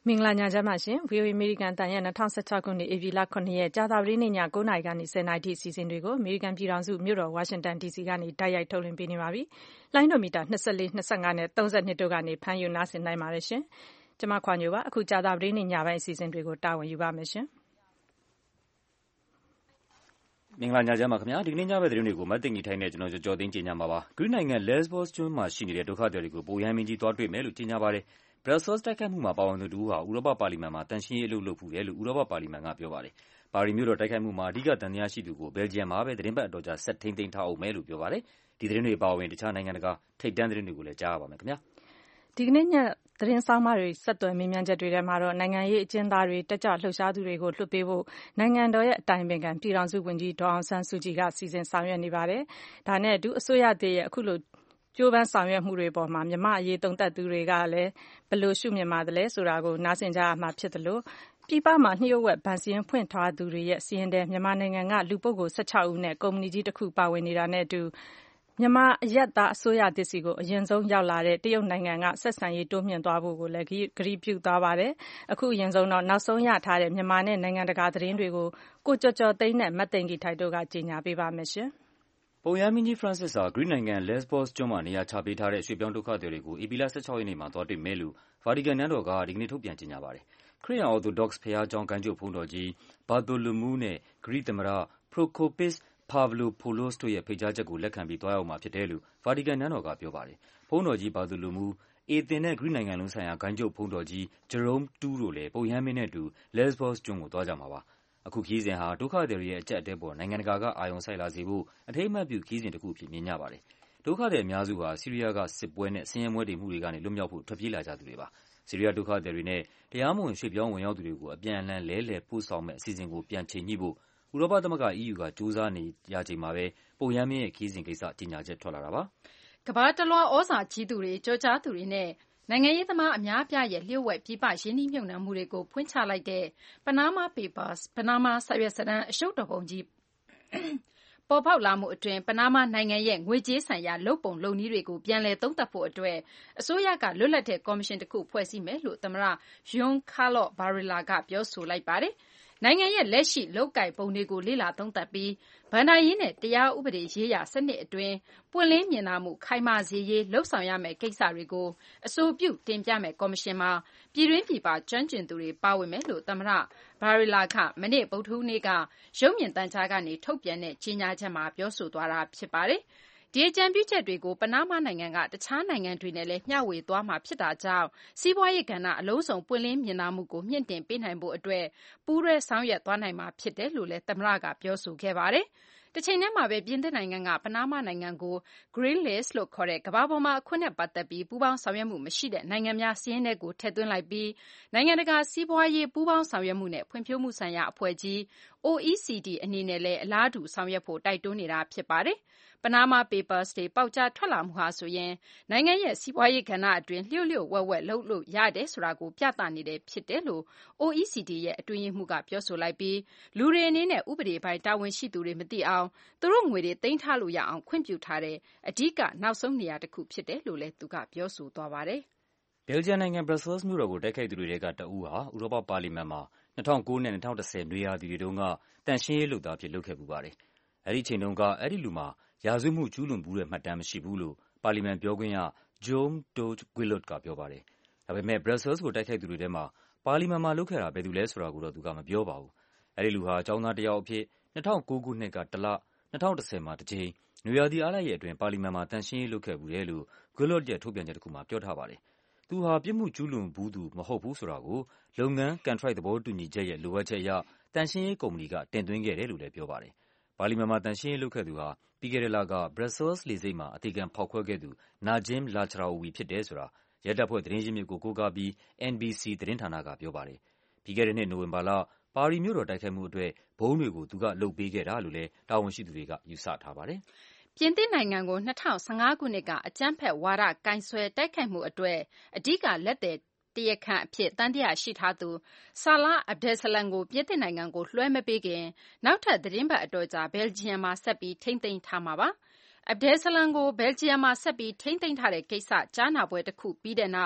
မင်္ဂလာညချမ်းပါရှင် VOA American တန်ရဲ့2016ခုနှစ်ဧပြီလ9ရက်ကြာသပတေးနေ့ည9:00နာရီကနေ10:00နာရီထိအစီအစဉ်တွေကို American ပြည်ထောင်စုမြို့တော် Washington DC ကနေတိုက်ရိုက်ထုတ်လွှင့်ပေးနေပါပြီ။လိုင်းဒိုမီတာ24 25နဲ့32တို့ကနေဖမ်းယူနားဆင်နိုင်ပါတယ်ရှင်။ကျွန်မခွာညိုပါအခုကြာသပတေးနေ့ညပိုင်းအစီအစဉ်တွေကိုတာဝန်ယူပါမယ်ရှင်။မင်္ဂလာညချမ်းပါခင်ဗျာဒီနေ့ညဘက်သတင်းတွေကိုမတ်တင်ကြီးထိုင်းနဲ့ကျွန်တော်ကြော်သိန်းကြီးညမှာပါဂရိနိုင်ငံ Lesbos ကျွန်းမှာရှိနေတဲ့ဒုက္ခသည်တွေကိုပိုရမ်းမင်းကြီးသွားတွေ့မယ်လို့ကြေညာပါတယ်ဘရပ်ဆဲလ်တိုက်ခိုက်မှုမှာပါဝင်သူတူဟာဥရောပပါလီမန်မှာတန်ရှင်းရေးအလုပ်လုပ်ဖူးတယ်လို့ဥရောပပါလီမန်ကပြောပါတယ်ပါရီမြို့တော်တိုက်ခိုက်မှုမှာအဓိကတန်တရားရှိသူကိုဘယ်လ်ဂျီယံမှာပဲသတင်းပတ်အတော်ကြာဆက်ထိန်းသိမ်းထားအောင်မယ်လို့ပြောပါတယ်ဒီသတင်းတွေပါဝင်တခြားနိုင်ငံတကာထိပ်တန်းသတင်းတွေကိုလည်းကြားရပါမယ်ခင်ဗျာဒီကနေ့ညသတင်းဆောင်မတွေဆက်သွယ်မေးမြန်းချက်တွေထဲမှာတော့နိုင်ငံရေးအကျဉ်းသားတွေတက်ကြွလှုပ်ရှားသူတွေကိုလွှတ်ပေးဖို့နိုင်ငံတော်ရဲ့အတိုင်ပင်ခံပြည်ထောင်စုဝန်ကြီးဒေါ်အောင်ဆန်းစုကြည်ကစီစဉ်ဆောင်ရွက်နေပါတယ်ဒါနဲ့အတူအစိုးရသစ်ရဲ့အခုလိုကျိုးပန်းဆောင်ရွက်မှုတွေပေါ်မှာမြန်မာအရေးသုံးသပ်သူတွေကလည်းဘယ်လိုရှုမြင်ပါသလဲဆိုတာကိုနားဆင်ကြရမှာဖြစ်သလိုပြည်ပမှာနှို့ဝှက်ဗန်စီရင်ဖွင့်ထားသူတွေရဲ့စီရင်တဲ့မြန်မာနိုင်ငံကလူပုဂ္ဂိုလ်16ဦးနဲ့ကုမ္ပဏီကြီးတစ်ခုပါဝင်နေတာနဲ့အတူမြန်မာအရပ်သားအစိုးရသစ်စီကိုအရင်ဆုံးရောက်လာတဲ့တရုတ်နိုင်ငံကဆက်ဆံရေးတိုးမြှင့်သွားဖို့ကိုလည်းကတိပြုသွားပါတယ်အခုအရင်ဆုံးတော့နောက်ဆုံးရထားတဲ့မြန်မာနဲ့နိုင်ငံတကာသတင်းတွေကိုကိုကျော်ကျော်သိန်းနဲ့မတ်သိန်ကြီးထိုက်တို့ကကြီးညာပေးပါမယ်ရှင်ပုပ်ရဟန်းမင်းကြီး Francis ဟာဂရိနိုင်ငံ Lesbos ကျွန်းမှာနေရာချပေးထားတဲ့ရွှေ့ပြောင်းဒုက္ခသည်တွေကိုဧပြီလ16ရက်နေ့မှာသွားတွေ့မယ်လို့ဗာတီကန်နန်းတော်ကဒီကနေ့ထုတ်ပြန်ကြေညာပါတယ်။ခရစ်ယာန် Orthodox ဘုရားကျောင်းဂိုဏ်းချုပ်ဘုန်းတော်ကြီး Bartholomew နဲ့ဂရိသမ္မတ Procopius Pavlopoulos တို့ရဲ့ဖိတ်ကြားချက်ကိုလက်ခံပြီးသွားရောက်မှာဖြစ်တယ်လို့ဗာတီကန်နန်းတော်ကပြောပါတယ်။ဘုန်းတော်ကြီး Bartholomew အေသင်နဲ့ဂရိနိုင်ငံလုံးဆိုင်ရာဂိုဏ်းချုပ်ဘုန်းတော်ကြီး Jerome II တို့လည်းပုပ်ရဟန်းမင်းနဲ့အတူ Lesbos ကျွန်းကိုသွားကြမှာပါ။အခုခရီးစဉ်ဟာဒုက္ခသည်တွေရဲ့အကျပ်အတည်းပေါ်နိုင်ငံတကာကအာရုံစိုက်လာစေဖို့အထိမ်းအမှတ်ပြုခရီးစဉ်တစ်ခုအဖြစ်မြင်ကြပါတယ်။ဒုက္ခသည်အများစုဟာဆီးရီးယားကစစ်ပွဲနဲ့ဆင်းရဲမွဲတေမှုတွေကနေလွတ်မြောက်ဖို့ထွက်ပြေးလာကြသူတွေပါ။ဆီးရီးယားဒုက္ခသည်တွေနဲ့တရားမဝင်ရွှေ့ပြောင်းဝင်ရောက်သူတွေကိုအပြန်အလှန်လဲလှယ်ပို့ဆောင်မဲ့အစီအစဉ်ကိုပြန်ချိန်ညှိဖို့ဥရောပသမဂ္ဂ EU ကကြိုးစားနေရချိန်မှာပဲပုပ်ရဟန်းမင်းရဲ့ခရီးစဉ်ကိစ္စကြေညာချက်ထွက်လာတာပါ။ကမ္ဘာတလွှားဩဇာကြီးသူတွေကြောကြားသူတွေနဲ့နိုင်ငံရေးသမားအများအပြားရဲ့လျှို့ဝှက်ပြည်ပရင်းနှီးမြှုပ်နှံမှုတွေကိုဖွင့်ချလိုက်တဲ့ Panama Papers ပနားမားစာရွက်စာတမ်းအရှုပ်တော်ပုံကြီးပေါ်ပေါက်လာမှုအတွင်းပနားမားနိုင်ငံရဲ့ငွေကြေးဆိုင်ရာလုပ်ပုံလုပ်နည်းတွေကိုပြန်လည်သုံးသပ်ဖို့အတွက်အစိုးရကလွတ်လပ်တဲ့ကော်မရှင်တစ်ခုဖွဲ့စည်းမယ်လို့သမ္မတ Juan Carlos Varela ကပြောဆိုလိုက်ပါတယ်။နိုင်ငံရဲ့လက်ရှိလုပ်ကိုင်ပုံတွေကိုလေ့လာသုံးသပ်ပြီးဘဏ္ဍာရေးနဲ့တရားဥပဒေရေးရာစနစ်အတွင်းပွင့်လင်းမြင်သာမှုခိုင်မာစေရေးလှုံ့ဆော်ရမယ့်ကိစ္စတွေကိုအဆိုပြုတင်ပြမယ့်ကော်မရှင်မှာပြည်တွင်းပြည်ပကျွမ်းကျင်သူတွေပါဝင်မယ်လို့သမ္မတ Varela ကမနေ့ဗုဒ္ဓဟူးနေ့ကရုပ်မြင်သံကြားကနေထုတ်ပြန်တဲ့ကြေညာချက်မှာပြောဆိုသွားတာဖြစ်ပါတယ်။ဒီအကြံပြုချက်တွေကိုပနားမားနိုင်ငံကတခြားနိုင်ငံတွေနဲ့လည်းမျှဝေသွားမှာဖြစ်တာကြောင့်စီးပွားရေးကဏ္ဍအလုံးစုံပွင့်လင်းမြင်သာမှုကိုမြင့်တင်ပေးနိုင်ဖို့အတွက်ပူးတွဲဆောင်ရွက်သွားနိုင်မှာဖြစ်တယ်လို့လည်းသမ္မတကပြောဆိုခဲ့ပါတယ်။တချိန်တည်းမှာပဲပြင်သစ်နိုင်ငံကပနားမားနိုင်ငံကို Green List လို့ခေါ်တဲ့ကမ္ဘာပေါ်မှာအခွင့်နဲ့ပတ်သက်ပြီးပူးပေါင်းဆောင်ရွက်မှုမရှိတဲ့နိုင်ငံများစာရင်းထဲကိုထည့်သွင်းလိုက်ပြီးနိုင်ငံတကာစီးပွားရေးပူးပေါင်းဆောင်ရွက်မှုနဲ့ဖွံ့ဖြိုးမှုဆိုင်ရာအဖွဲ့ကြီး OECD အနေနဲ့လည်းအလားတူဆောင်ရွက်ဖို့တိုက်တွန်းနေတာဖြစ်ပါတယ်။ Panama Papers တွေပေါက်ကြားထွက်လာမှုဟာဆိုရင်နိုင်ငံရဲ့စီးပွားရေးကဏ္ဍအတွင်းလျှို့လျှို့ဝှက်ဝှက်လုပ်လို့ရတယ်ဆိုတာကိုပြသနေတယ်ဖြစ်တယ်လို့ OECD ရဲ့အတွင်းရေးမှူးကပြောဆိုလိုက်ပြီးလူတွေအနေနဲ့ဥပဒေပိုင်းတာဝန်ရှိသူတွေမသိအောင်သူတို့ငွေတွေသိမ်းထားလို့ရအောင်ခွင့်ပြုထားတဲ့အဓိကနောက်ဆုံးနေရာတစ်ခုဖြစ်တယ်လို့လည်းသူကပြောဆိုသွားပါတယ်။ဘယ်လ်ဂျီယံနိုင်ငံဘရပ်ဆဲလ်မြို့တော်ကိုတိုက်ခိုက်သူတွေထဲကတဦးဟာဥရောပပါလီမန်မှာ2009နဲ့2010နွေရာသီတွေတုန်းကတန်ရှင်းရေးလုပ်သားအဖြစ်လုပ်ခဲ့ပူပါတယ်။အဲဒီအချိန်တုန်းကအဲဒီလူမှာရာဇဝတ်မှုကျူးလွန်ဖူးတဲ့မှတ်တမ်းမရှိဘူးလို့ပါလီမန်ပြောခွင့်ရ Jaume Todt Guillot ကပြောပါတယ်။ဒါပေမဲ့ဘရပ်ဆဲလ်ကိုတိုက်ခိုက်သူတွေထဲမှာပါလီမန်မှာလုပ်ခဲ့တာဘယ်သူလဲဆိုတာကိုတော့သူကမပြောပါဘူး။အဲဒီလူဟာကျောင်းသားတစ်ယောက်အဖြစ်2009ခုနှစ်ကတစ်လ2010မှာတစ်ကြိမ်နွေရာသီအားလပ်ရက်အတွင်းပါလီမန်မှာတန်ရှင်းရေးလုပ်ခဲ့ဖူးတယ်လို့ Guillot ရဲ့ထုတ်ပြန်ချက်တစ်ခုမှာပြောထားပါတယ်။သူဟာပြစ်မှုကျူးလွန်ဖူးသူမဟုတ်ဘူးဆိုတာကိုလုပ်ငန်းကန်ထရိုက်သဘောတူညီချက်ရဲ့လိုအပ်ချက်အရတန်ရှင်းရေးကုမ္ပဏီကတင်သွင်းခဲ့တယ်လို့လည်းပြောပါတယ်။ပါလီမန်မှာတန်ရှင်းရေးလုပ်ခဲ့သူဟာပြီးခဲ့တဲ့လကဘရပ်ဆဲလ်လေဆိပ်မှာအသေခံဖောက်ခွဲခဲ့သူ Najim Lachraoui ဖြစ်တယ်ဆိုတာရဲတပ်ဖွဲ့သတင်းရင်းမြစ်ကိုကိုးကားပြီး NBC သတင်းဌာနကပြောပါတယ်။ပြီးခဲ့တဲ့နှစ်နိုဝင်ဘာလပါရီမြို့တော်တိုက်ခိုက်မှုအတွက်ဗုံးတွေကိုသူကလုပ်ပေးခဲ့တာလို့လည်းတာဝန်ရှိသူတွေကယူဆထားပါတယ်။ပြင်သစ်နိုင်ငံကို2015ခုနှစ်ကအကြမ်းဖက်ဝါဒကိုင်စွဲတိုက်ခိုက်မှုအတွက်အဓိကလက်သည်တရားခံအဖြစ်သံသယရှိထားသူ Salah Abdeslam ကိုပြင်သစ်နိုင်ငံကိုလွှဲမပေးခင်နောက်ထပ်သီတင်းပတ်အတော်ကြာဘယ်လ်ဂျီယံမှာဆက်ပြီးထိန်းသိမ်းထားမှာပါ။ Abdeslam ကိုဘယ်လ်ဂျီယံမှာဆက်ပြီးထိန်းသိမ်းထားတဲ့ကိစ္စကြားနာပွဲတစ်ခုပြီးတဲ့နောက်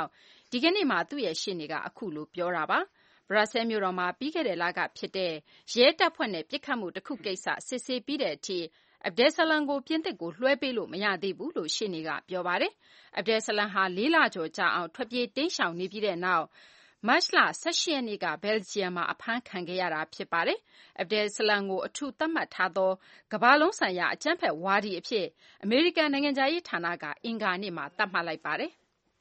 ဒီကနေ့မှာသူ့ရဲ့ရှေ့နေကအခုလိုပြောတာပါဘရာဆဲမြို့တော်မှာပြီးခဲ့တဲ့လကဖြစ်တဲ့ရဲတပ်ဖွဲ့နဲ့ပစ်ခတ်မှုတစ်ခုကိစ္စစစ်ဆေးပြီးတဲ့အထိအဗ်ဒယ်ဆလန်ကိုပြင်သစ်ကိုလွှဲပေးလို့မရသေးဘူးလို့ရှေ့နေကပြောပါတယ်အဗ်ဒယ်ဆလန်ဟာ4 လကျော်ကြာအောင်ထွက်ပြေးတိမ်းရှောင်နေပြီးတဲ့နောက်မတ်လ18 ရက်နေ့ကဘယ်လ်ဂျီယံမှာအဖမ်းခံခဲ့ရတာဖြစ်ပါတယ်အဗ်ဒယ်ဆလန်ကိုအထူးသတ်မှတ်ထားသောကမ္ဘာလုံးဆိုင်ရာအကြမ်းဖက်ဝါဒီအဖြစ်အမေရိကန်နိုင်ငံခြားရေးဌာနကအင်္ဂါနေ့မှာသတ်မှတ်လိုက်ပါတယ်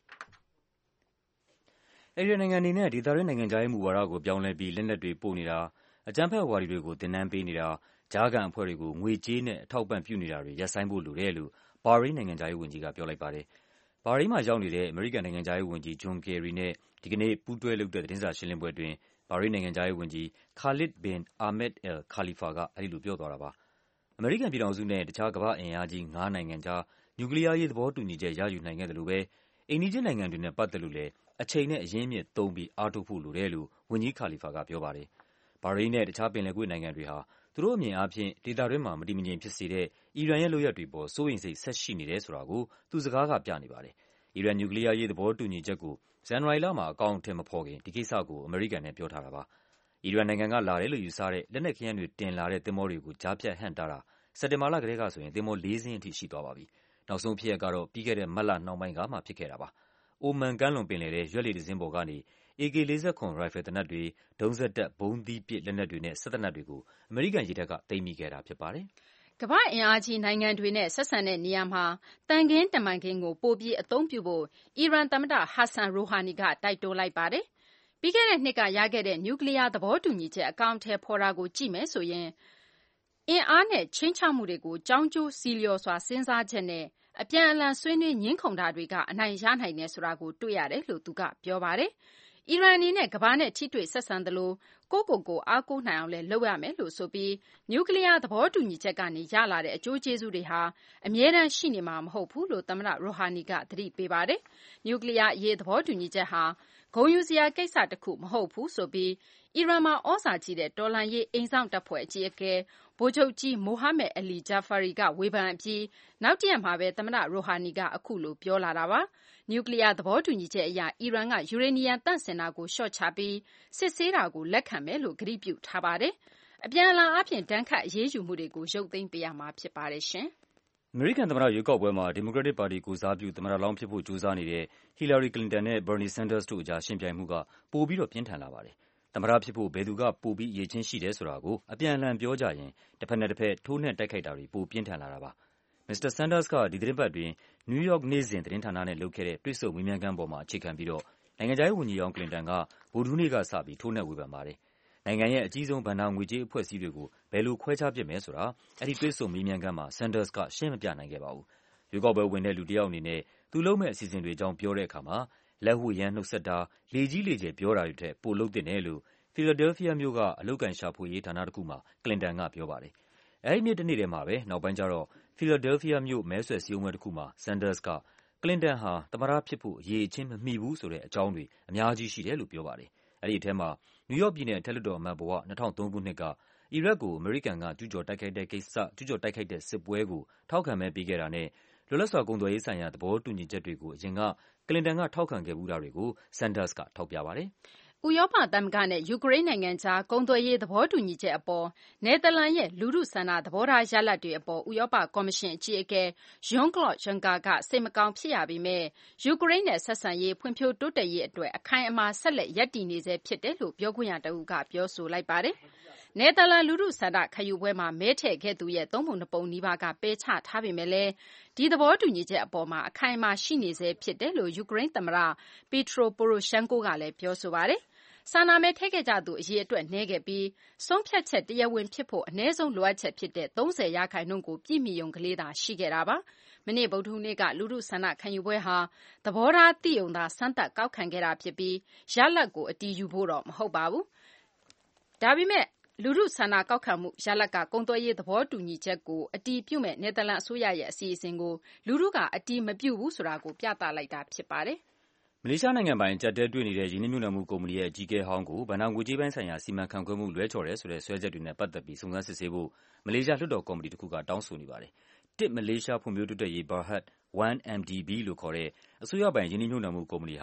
အဲဒီနိုင်ငံအနေနဲ့ဒေသတွင်းနိုင်ငံခြားရေးမူဝါဒကိုပြောင်းလဲပြီးလက်နက်တွေပို့နေတာအကြမ်းဖက်ဝါဒီတွေကိုသင်တန်းပေးနေတာကြားခံအဖွဲ့တွေကိုငွေကြေးနဲ့အထောက်ပံ့ပြုနေတာတွေရပ်ဆိုင်းဖို့လိုတယ်လို့ဘာရိန်းနိုင်ငံခြားရေးဝန်ကြီးကပြောလိုက်ပါတယ်။ဘာရိန်းမှာရောက်နေတဲ့အမေရိကန်နိုင်ငံခြားရေးဝန်ကြီးဂျွန်ကယ်ရီနဲ့ဒီကနေ့ပူးတွဲလုပ်တဲ့သတင်းစာရှင်းလင်းပွဲအတွင်းဘာရိန်းနိုင်ငံခြားရေးဝန်ကြီးခါလစ်ဘင်အာမက်အယ်ခါလီဖာကအဲဒီလိုပြောသွားတာပါ။အမေရိကန်ပြည်ထောင်စုနဲ့တခြားကမ္ဘာ့အင်အားကြီး9နိုင်ငံကြားနျူကလ িয়ারရေးသဘောတူညီချက်ရယူနိုင်ခဲ့တယ်လို့ပဲအိမ်နီးချင်းနိုင်ငံတွေနဲ့ပတ်သက်လို့လည်းအချိန်နဲ့အရင်းအမြစ်သုံးပြီးအားထုတ်ဖို့လိုတယ်လို့ဝန်ကြီးခါလီဖာကပြောပါတယ်။ဘာရိန်းနဲ့တခြားပင်လယ်ကွေ့နိုင်ငံတွေဟာသူတို့အမြင်အားဖြင့်ဒေသတွင်းမှာမတည်မငြိမ်ဖြစ်စေတဲ့အီရန်ရဲ့လုပ်ရပ်တွေပေါ်စိုးရိမ်စိတ်ဆက်ရှိနေတယ်ဆိုတာကိုသူစကားကပြနေပါတယ်။အီရန်နျူကလ িয়ারရေးသဘောတူညီချက်ကိုဇန်နဝါရီလမှာအကောင်အထည်မဖော်ခင်ဒီကိစ္စကိုအမေရိကန်နဲ့ပြောထားတာပါ။အီရန်နိုင်ငံကလာတယ်လို့ယူဆတဲ့လက်နက်ခဲယမ်းတွေတင်လာတဲ့သင်္ဘောတွေကိုကြားဖြတ်ဟန့်တားတာစက်တင်ဘာလကတည်းကဆိုရင်သင်္ဘော4 စင်းအထိရှိသွားပါပြီ။နောက်ဆုံးဖြစ်ရပ်ကတော့ပြီးခဲ့တဲ့မတ်လနှောင်းပိုင်းကမှဖြစ်ခဲ့တာပါ။အိုမန်ကမ်းလွန်ပင်လယ်ထဲရွက်လှေတစ်စင်းပေါ်ကနေ AK-47 ရိုင်ဖယ်သေနတ်တွေ၊ဒုံးစက်တပ်ဗုံးသီးပစ်လက်နက်တွေနဲ့စက်သေနတ်တွေကိုအမေရိကန်ရေတပ်ကသိမ်းမိခဲ့တာဖြစ်ပါတယ်။ကမ္ဘာ့အင်အားကြီးနိုင်ငံတွေနဲ့ဆက်ဆံတဲ့နေရာမှာသံခင်းတမန်ခင်းကိုပိုပြီးအသုံးပြုဖို့အီရန်သမ္မတဟာဆန်ရိုဟာနီကတိုက်တွန်းလိုက်ပါတယ်။ပြီးခဲ့တဲ့နှစ်ကရခဲ့တဲ့နျူကလ িয়ার သဘောတူညီချက်အကောင်အထည်ဖော်တာကိုကြည့်မယ်ဆိုရင်အင်အားနဲ့ခြိမ်းခြောက်မှုတွေကိုကြောင်းကျိုးဆီလျော်စွာစဉ်းစားချက်နဲ့အပြန်အလှန်ဆွေးနွေးငြင်းခုန်တာတွေကအနိုင်ရနိုင်တယ်ဆိုတာကိုတွေ့ရတယ်လို့သူကပြောပါတယ်။အီရန်အနေနဲ့ကမ္ဘာနဲ့ထိတွေ့ဆက်ဆံသလိုကိုယ့်ကိုယ်အားကိုးနိုင်အောင်လည်းလုပ်ရမယ်လို့ဆိုပြီးနျူကလ িয়ার သဘောတူညီချက်ကနေရလာတဲ့အကျိုးကျေးဇူးတွေဟာအမြဲတမ်းရှိနေမှာမဟုတ်ဘူးလို့သမ္မတရိုဟာနီကသတိပေးပါတယ်။နျူကလ িয়ার အရေးသဘောတူညီချက်ဟာဂုဏ်ယူစရာကိစ္စတခုမဟုတ်ဘူးဆိုပြီးအီရန်မှာဩဇာကြီးတဲ့တော်လှန်ရေးအိမ်စောင့်တပ်ဖွဲ့အကြီးအကဲဗိုလ်ချုပ်ကြီးမိုဟာမက်အလီဂျာဖာရီကဝေဖန်အပြီးနောက်တရက်မှာပဲသမ္မတရိုဟာနီကအခုလိုပြောလာတာပါ။နျူကလ িয়ার သဘောတူညီချက်အရအီရန်ကယူရေနီယံသန့်စင်တာကိုလျှော့ချပြီးစစ်ဆေးတာကိုလက်ခံမယ်လို့ကတိပြုထားပါတယ်။အပြန်အလှန်အားဖြင့်ဒဏ်ခတ်အရေးယူမှုတွေကိုရုပ်သိမ်းပေးရမှာဖြစ်ပါတယ်။အမေရိကန်သမ္မတရွေးကောက်ပွဲမှာဒီမိုကရက်တစ်ပါတီကိုယ်စားပြုသမ္မတလောင်းဖြစ်ဖို့ကြိုးစားနေတဲ့ဟီလာရီကလင်တန်နဲ့ဘာနီဆန်ဒါစ်တို့အကြားယှဉ်ပြိုင်မှုကပိုပြီးပြင်းထန်လာပါတယ်။သမ္မတဖြစ်ဖို့ဘယ်သူကပိုပြီးအရည်အချင်းရှိတယ်ဆိုတာကိုအပြန်အလှန်ပြောကြရင်တဘက်နဲ့တဘက်ထိုးနှက်တိုက်ခိုက်တာတွေပိုပြင်းထန်လာတာပါ။မစ္စတာဆန်ဒါစ်ကဒီသီတင်းပတ်အတွင်းနယူးယောက်နေ့စဉ်သတင်းဌာနနဲ့လုပ်ခဲ့တဲ့တွေ့ဆုံမေးမြန်းခန်းပေါ်မှာအခြေခံပြီးတော့နိုင်ငံခြားရေးဝန်ကြီးဟောင်းကလင်တန်ကဗုဒ္ဓဟူးနေ့ကစပြီးထိုးနှက်ဝေဖန်ပါတယ်။နိုင်ငံရဲ့အကြီးဆုံးဘဏ္ဍာငွေကြေးအဖွဲ့အစည်းတွေကိုဘယ်လိုခွဲခြားပစ်မယ်ဆိုတာအဲဒီတွေ့ဆုံမေးမြန်းခန်းမှာဆန်ဒါစ်ကရှင်းမပြနိုင်ခဲ့ပါဘူး။ရွေးကောက်ပွဲဝင်တဲ့လူတစ်ယောက်အနေနဲ့သူလုပ်မယ့်အစီအစဉ်တွေအကြောင်းပြောတဲ့အခါမှာလက်ဝှေ့ယမ်းနှုတ်ဆက်တာလေကြီးလေကျယ်ပြောတာတွေထက်ပိုလုပ်သင့်တယ်လို့ဖီလာဒဲလ်ဖီးယားမြို့ကအလုပ်အကိုင်ရှာဖွေရေးဌာနတစ်ခုမှာကလင်တန်ကပြောပါတယ်။အဲဒီနေ့တနေ့တည်းမှာပဲနောက်ပိုင်းကျတော့ဖီလာဒဲလ်ဖီးယားမြို့မဲဆွယ်စည်းရုံးပွဲတစ်ခုမှာဆန်ဒါစ်ကကလင်တန်ဟာသမ္မတဖြစ်ဖို့အရည်အချင်းမမီဘူးဆိုတဲ့အကြောင်းတွေအများကြီးရှိတယ်လို့ပြောပါတယ်။အဲဒီအထဲမှာနယူးယောက်ပြည်နယ်အထက်လွှတ်တော်အမတ်ဘဝ2003ခုနှစ်ကအီရတ်ကိုအမေရိကန်ကကျူးကျော်တိုက်ခိုက်တဲ့စစ်ပွဲကိုထောက်ခံမဲပေးခဲ့တာနဲ့လွတ်လပ်စွာကုန်သွယ်ရေးဆိုင်ရာသဘောတူညီချက်တွေကိုအရင်ကကလင်တန်ကထောက်ခံခဲ့ဖူးတာတွေကိုဆန်ဒါစ်ကထောက်ပြပါတယ်။ဥရောပသမဂ္ဂနဲ့ယူကရိန်းနိုင်ငံကြားကုန်သွယ်ရေးသဘောတူညီချက်အပေါ်နယ်သာလန်ရဲ့လူထုဆန္ဒသဘောထားရလဒ်တွေအပေါ်ဥရောပကော်မရှင်အကြီးအကဲ Jean-Claude Juncker ကစိတ်မကောင်းဖြစ်ရပေမယ့်ယူကရိန်းနဲ့ဆက်ဆံရေးဖွံ့ဖြိုးတိုးတက်ရေးအတွက်အခိုင်အမာဆက်လက်ရပ်တည်နေဆဲဖြစ်တယ်လို့ပြောခွင့်ရတဦးကပြောဆိုလိုက်ပါတယ်။နယ်သာလန်လူထုဆန္ဒခံယူပွဲမှာမဲထည့်ခဲ့သူရဲ့3 ပုံ 2 ပုံနီးပါးကပယ်ချထားပေမယ့်လည်းဒီသဘောတူညီချက်အပေါ်မှာအခိုင်အမာရှိနေဆဲဖြစ်တယ်လို့ယူကရိန်းသမ္မတ Petro Poroshenko ကလည်းပြောဆိုပါတယ်။ဆန္ဒမဲထည့်ခဲ့ကြသူအရေအတွက်နည်းခဲ့ပြီးဆုံးဖြတ်ချက်တရားဝင်ဖြစ်ဖို့အနည်းဆုံးလိုအပ်ချက်ဖြစ်တဲ့30%ကိုပြည့်မီရုံကလေးသာရှိခဲ့တာပါ။မနေ့ဗုဒ္ဓဟူးနေ့ကလူထုဆန္ဒခံယူပွဲဟာသဘောထားသိရုံသာစမ်းသပ်ကောက်ခံခဲ့တာဖြစ်ပြီးရလဒ်ကိုအတည်ယူဖို့တော့မဟုတ်ပါဘူး။ဒါပေမဲ့လူထုဆန္ဒကောက်ခံမှုရလဒ်ကကုန်သွယ်ရေးသဘောတူညီချက်ကိုအတည်ပြုမဲ့နယ်သာလန်အစိုးရရဲ့အစီအစဉ်ကိုလူထုကအတည်မပြုဘူးဆိုတာကိုပြသလိုက်တာဖြစ်ပါတယ်။မလေးရှားနိုင်ငံပိုင်အကျပ်အတည်းတွေ့နေတဲ့ရင်းနှီးမြှုပ်နှံမှုကုမ္ပဏီရဲ့အကြီးအကဲဟောင်းကိုဘဏ္ဍာငွေကြေးပိုင်းဆိုင်ရာစီမံခန့်ခွဲမှုလွဲချော်တယ်ဆိုတဲ့စွဲချက်တွေနဲ့ပတ်သက်ပြီးစုံစမ်းစစ်ဆေးဖို့မလေးရှားလွှတ်တော်ကော်မတီတစ်ခုကတောင်းဆိုနေပါတယ်။တစ်မလေးရှားဖွံ့ဖြိုးတိုးတက်ရေး Berhad 1MDB လို့ခေါ်တဲ့အစိုးရပိုင်ရင်းနှီးမြှုပ်နှံမှုကုမ္ပဏီဟာ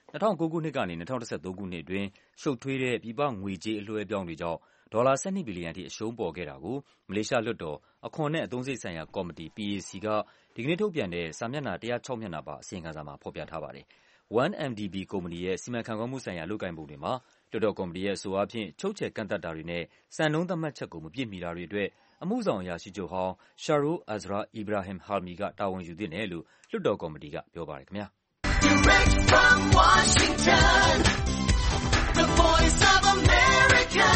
2009 ခုနှစ်ကနေ 2013 ခုနှစ်အတွင်း ရှုပ်ထွေးတဲ့ ပြည်ပငွေကြေးအလွှဲအပြောင်းတွေကြောင့် ဒေါ်လာ 12 ဘီလီယံထိ အရှုံးပေါ်ခဲ့တာကို မလေးရှားလွှတ်တော် အခွန်နဲ့အသုံးစရိတ်ဆိုင်ရာကော်မတီ PAC က ဒီကနေ့ထုတ်ပြန်တဲ့ စာမျက်နှာ 106 မျက်နှာပါ အစီရင်ခံစာမှာ ဖော်ပြထားပါတယ်။ 1MDB ကုမ္ပဏီရဲ့ စီမံခန့်ခွဲမှုဆိုင်ရာ လုပ်ကိုင်ပုံတွေမှာ လွှတ်တော်ကော်မတီရဲ့အဆိုအားဖြင့် ချုပ်ချယ်ကန့်သတ်တာတွေနဲ့ စံနှုန်းသတ်မှတ်ချက်ကို မပြည့်မီတာတွေအတွက် အမှုဆောင်အရာရှိချုပ်ဟောင်း Shahrul Azra Ibrahim Helmi က တာဝန်ယူသင့်တယ်လို့ လွှတ်တော်ကော်မတီက ပြောပါတယ်ခင်ဗျာ။ Direct from Washington, the voice of America,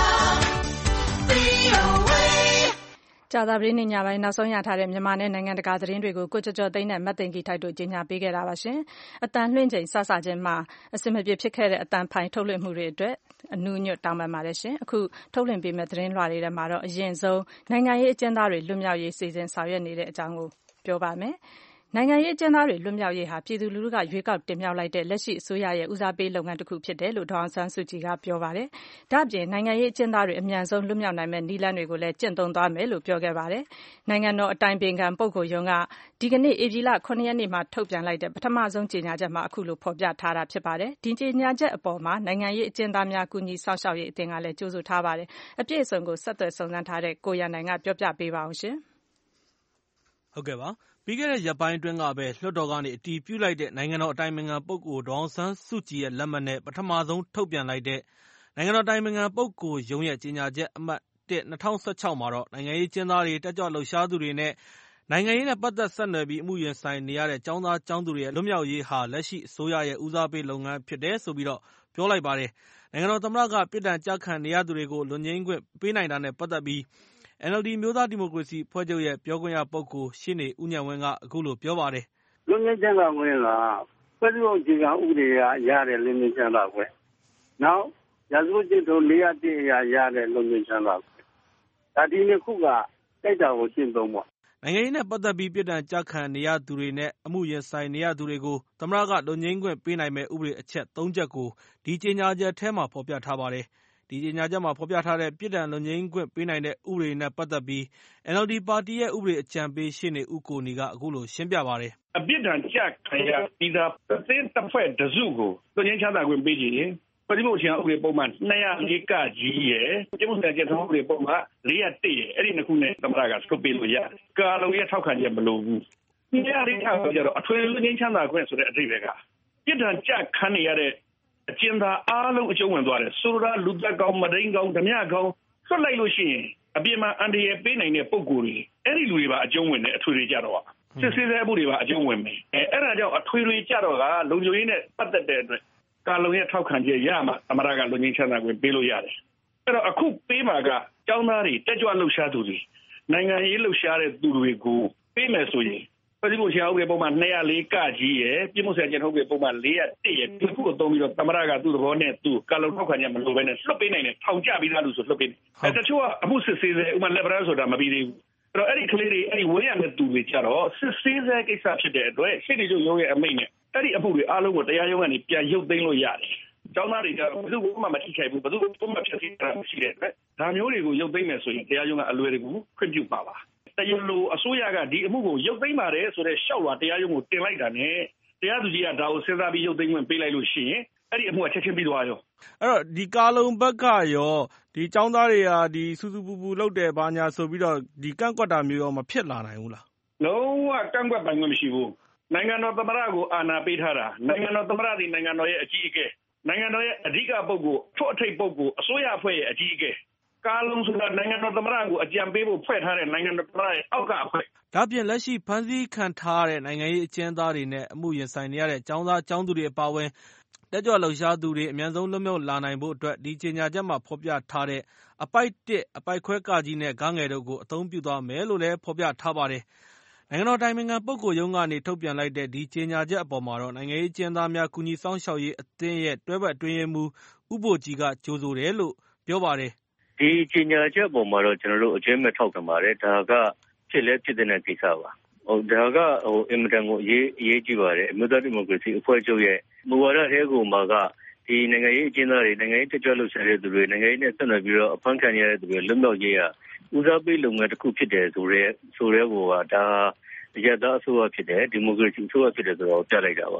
VOA. ကြာသပတေးနေ့ညပိုင်းနောက်ဆုံးရထားတဲ့မြန်မာနဲ့နိုင်ငံတကာသတင်းတွေကိုကိုကျော်ကျော်သိန်းနဲ့မသိင်္ဂီထိုက်တို့ကြီးညာပေးခဲ့တာပါရှင်။အတန်လွှင့်ချိန်စခြင်းမှာအဆင်မပြေဖြစ်ခဲ့တဲ့အတန်ဖိုင်ထုတ်လွှင့်မှုတွေအတွက်အနူးညွတ်တောင်းပန်ပါတယ်ရှင်။အခုထုတ်လွှင့်ပေးမယ့်သတင်းလွှာတွေထဲမှာတော့အရင်ဆုံးနိုင်ငံရေးအကျဉ်းသားတွေလွတ်မြောက်ရေးစီစဉ်ဆောင်ရွက်နေတဲ့အကြောင်းကိုပြောပါမယ်။နိုင်ငံရေးအကျဉ်းသားတွေလွတ်မြောက်ရေးဟာပြည်သူလူထုကရွေးကောက်တင်မြှောက်လိုက်တဲ့လက်ရှိအစိုးရရဲ့ဦးစားပေးလုပ်ငန်းတစ်ခုဖြစ်တယ်လို့ဒေါ်အောင်ဆန်းစုကြည်ကပြောပါတယ်။ဒါ့အပြင်နိုင်ငံရေးအကျဉ်းသားတွေအမြန်ဆုံးလွတ်မြောက်နိုင်မယ့်နည်းလမ်းတွေကိုလည်းကျင့်သုံးသွားမယ်လို့ပြောခဲ့ပါတယ်။နိုင်ငံတော်အတိုင်ပင်ခံပုဂ္ဂိုလ်ရုံးကဒီကနေ့ဧပြီလ 9 ရက်နေ့မှာထုတ်ပြန်လိုက်တဲ့ပထမဆုံးကြေညာချက်မှာအခုလိုဖော်ပြထားတာဖြစ်ပါတယ်။ဒီကြေညာချက်အပေါ်မှာနိုင်ငံရေးအကျဉ်းသားများကူညီဆောင်ရှောက်ရေးအသင်းကလည်းကြိုဆိုထားပါတယ်။အပြည့်အစုံကိုဆက်သွယ်စုံစမ်းထားတဲ့ကိုရန်နိုင်ကပြောပြပေးပါအောင်ရှင်။ဟုတ်ကဲ့ပါပြီးခဲ့တဲ့ရက်ပိုင်းအတွင်းကပဲလွှတ်တော်ကနေအတည်ပြုလိုက်တဲ့နိုင်ငံတော်အတိုင်ပင်ခံပုဂ္ဂိုလ်ဒေါ်အောင်ဆန်းစုကြည်ရဲ့လက်မှတ်နဲ့ပထမဆုံးထုတ်ပြန်လိုက်တဲ့နိုင်ငံတော်အတိုင်ပင်ခံပုဂ္ဂိုလ်ရုံးရဲ့ကြေညာချက်အမှတ် 1/2016 မှာတော့နိုင်ငံရေးကျဉ်းသားတွေတက်ကြွလှုပ်ရှားသူတွေနဲ့နိုင်ငံရေးနဲ့ပတ်သက်ဆက်နွယ်ပြီးအမှုရင်ဆိုင်နေရတဲ့ကျောင်းသားကျောင်းသူတွေရဲ့လွတ်မြောက်ရေးဟာလက်ရှိအစိုးရရဲ့ဦးစားပေးလုပ်ငန်းဖြစ်တယ်ဆိုပြီးတော့ပြောလိုက်ပါတယ်။နိုင်ငံတော်သမ္မတကပြစ်ဒဏ်ကျခံနေရသူတွေကိုလွတ်ငြိမ်းခွင့်ပေးနိုင်တာနဲ့ပတ်သက်ပြီးNLD မျိုးသားဒီမိုကရေစီအဖွဲ့ချုပ်ရဲ့ပြောခွင့်ရပုဂ္ဂိုလ်ရှေ့နေဦးဉာဏ်ဝင်းကအခုလိုပြောပါတယ်။လွတ်ငြိမ်းချမ်းသာခွင့်ကဖွဲ့စည်းပုံအခြေခံဥပဒေအရရတဲ့လွတ်ငြိမ်းချမ်းသာခွင့်။နောက်ရာဇဝတ်ကျင့်ထုံး401အရရတဲ့လွတ်ငြိမ်းချမ်းသာခွင့်။ဒါဒီနှစ်ခုကတိုက်တာကိုရှင်းသုံးပေါ့။နိုင်ငံရေးနဲ့ပတ်သက်ပြီးပြစ်ဒဏ်ကျခံနေရသူတွေနဲ့အမှုရင်ဆိုင်နေရသူတွေကိုသမ္မတကလွတ်ငြိမ်းခွင့်ပေးနိုင်မဲ့ဥပဒေအချက်3ချက်ကိုဒီကြေညာချက်ထဲမှာဖော်ပြထားပါတယ်။ဒီကြေညာချက်မှာဖော်ပြထားတဲ့ပြစ်ဒဏ်လွတ်ငြိမ်းခွင့်ပေးနိုင်တဲ့ဥပဒေနဲ့ပတ်သက်ပြီး NLD ပါတီရဲ့ဥပဒေအကြံပေးရှေ့နေဦးကိုနီကအခုလိုရှင်းပြပါတယ်။အပြစ်ဒဏ်ကျခံရပြီးသားအသင်းတစ်ဖွဲ့တစုကိုလွတ်ငြိမ်းချမ်းသာခွင့်ပေးခြင်းဖွဲ့စည်းပုံအခြေခံဥပဒေပုံမှန်204ကကြီးရဲ့ပြည်မှုဆိုင်ရာကျင့်ထုံးဥပဒေပုံမှန်401ရဲ့အဲ့ဒီနှစ်ခုနဲ့သမ္မတကဆွတ်ပေးလို့ရတယ်။ကာလုံရဲ့ထောက်ခံချက်မလိုဘူး။ဒီရတဲ့ထောက်ခံချက်တော့အထွေလွတ်ငြိမ်းချမ်းသာခွင့်ဆိုတဲ့အဓိပ္ပာယ်ကပြစ်ဒဏ်ကျခံနေရတဲ့အကျဉ်းသားအားလုံးအကျုံးဝင်သွားတယ်ဆိုတော့လူသက်ကောင်းမဒိန်ကောင်းဓမြကောင်းဆွတ်လိုက်လို့ရှိရင်အပြစ်မှအန္တရာယ်ပေးနိုင်တဲ့ပုံကိုယ်တွေအဲ့ဒီလူတွေပါအကျုံးဝင်တယ်အထွေတွေကြတော့စစ်ဆေးတဲ့မှုတွေပါအကျုံးဝင်မယ်အဲ့ဒါကြောင့်အထွေတွေကြတော့ကလုံခြုံရေးနဲ့ပတ်သက်တဲ့အတွက်ကာလုံရဲ့ထောက်ခံချက်ရမှအမရကလုံငင်းချမ်းသာခွင့်ပေးလို့ရတယ်အဲ့တော့အခုပေးမှာကကျောင်းသားတွေတက်ကြွလှုပ်ရှားသူတွေနိုင်ငံရေးလှုပ်ရှားတဲ့သူတွေကိုပေးမယ်ဆိုရင်ဖွဲ့စည်းပုံအခြေခံဥပဒေပုံမှန်204ကကြီးရဲ့ပြည်မှုဆိုင်ရာကျင့်ထုံးဥပဒေပုံမှန်401ရဲ့ဒီခုကိုသုံးပြီးတော့သမ္မတကသူ့သဘောနဲ့သူကာလုံထောက်ခံချက်မလိုဘဲနဲ့လွှတ်ပေးနိုင်တယ်ထောင်ကျပြီးသားလို့ဆိုလွှတ်ပေးတယ်တချို့ကအမှုစစ်ဆေးစေဥပမာလက်ဗရန်ဆိုတာမပြီးသေးဘူးအဲ့တော့အဲ့ဒီကလေးတွေအဲ့ဒီဝင်းရတဲ့သူတွေကြတော့စစ်ဆေးစေကိစ္စဖြစ်တဲ့အတွက်ရှေ့နေချုပ်ရုံးရဲ့အမိန့်နဲ့အဲ့ဒီအမှုတွေအားလုံးကိုတရားရုံးကနေပြန်ရုပ်သိမ်းလို့ရတယ်ကျောင်းသားတွေကြတော့ဘယ်သူမှမထိခိုက်ဘူးဘယ်သူမှဖြစ်စီတာမရှိတဲ့အတွက်ဒါမျိုးတွေကိုရုပ်သိမ်းမယ်ဆိုရင်တရားရုံးကအလွယ်တကူခွင့်ပြုပါပါတရားလိုအစိုးရကဒီအမှုကိုရုပ်သိမ်းပါတယ်ဆိုတဲ့ရှောက်လွှာတရားရုံးကိုတင်လိုက်တာနဲ့တရားသူကြီးကဒါကိုစဉ်းစားပြီးရုပ်သိမ်းခွင့်ပေးလိုက်လို့ရှိရင်အဲ့ဒီအမှုကချက်ချင်းပြီးသွားရောအဲ့တော့ဒီကာလုံဘက်ကရောဒီចောင်းသားတွေကဒီစူစူပူပူလုပ်တယ်ဘာညာဆိုပြီးတော့ဒီကန့်ကွက်တာမျိုးရောမဖြစ်လာနိုင်ဘူးလားလုံးဝကန့်ကွက်ပိုင်ခွင့်မရှိဘူးနိုင်ငံတော်သမ္မတကိုအာဏာပေးထားတာနိုင်ငံတော်သမ္မတဒီနိုင်ငံတော်ရဲ့အကြီးအကဲနိုင်ငံတော်ရဲ့အဓိကပုဂ္ဂိုလ်ထွတ်အထိပ်ပုဂ္ဂိုလ်အစိုးရအဖွဲ့ရဲ့အကြီးအကဲကာလုံဆိုတာနိုင်ငံတော်သမ္မတကိုအကြံပေးဖို့ဖွဲ့ထားတဲ့နိုင်ငံတော်သမ္မတရဲ့အောက်ကအဖွဲ့ဒါပြင်လက်ရှိဖမ်းဆီးခံထားတဲ့နိုင်ငံရေးအကျဉ်းသားတွေနဲ့အမှုရင်ဆိုင်နေရတဲ့ကျောင်းသားကျောင်းသူတွေအပါအဝင်တက်ကြွလှုပ်ရှားသူတွေအများဆုံးလွတ်မြောက်လာနိုင်ဖို့အတွက်ဒီကြေညာချက်မှာဖော်ပြထားတဲ့အပိုက်1အပိုက်ခွဲကကြီးနဲ့ဂငယ်တို့ကိုအသုံးပြုသွားမယ်လို့လည်းဖော်ပြထားပါတယ်နိုင်ငံတော်တိုင်ပင်ခံပုဂ္ဂိုလ်ရုံးကနေထုတ်ပြန်လိုက်တဲ့ဒီကြေညာချက်အပေါ်မှာတော့နိုင်ငံရေးကျဉ်းသားများကူညီဆောင်ရှောက်ရေးအသင်းရဲ့တွဲဘက်အတွင်းရေးမှူးဦးဘိုကြည်ကကြိုဆိုတယ်လို့ပြောပါတယ်ဒီကြေညာချက်အပေါ်မှာတော့ကျွန်တော်တို့အကျဉ်းမဲ့ထောက်ခံပါတယ်ဒါကဖြစ်လဲဖြစ်တဲ့ကိစ္စပါဒါကအင်မတန်ကိုအရေးကြီးပါတယ်အမျိုးသားဒီမိုကရေစီအဖွဲ့ချုပ်ရဲ့မူဝါဒအဲကိုမှာကဒီနိုင်ငံရေးအကျဉ်းသားတွေနိုင်ငံရေးတက်ကြွလှုပ်ရှားတဲ့သူတွေနိုင်ငံရေးနဲ့ဆက်နွယ်ပြီးတော့အဖမ်းခံရတဲ့သူတွေလွတ်မြောက်ရေးကဦးစားပေးလုပ်ငန်းတစ်ခုဖြစ်တယ်ဆိုတဲ့ဘောကဒါရတာအစိုးရဖြစ်တယ်ဒီမိုကရေစီအစိုးရဖြစ်တယ်ဆိုတော့ပြလိုက်တာပါ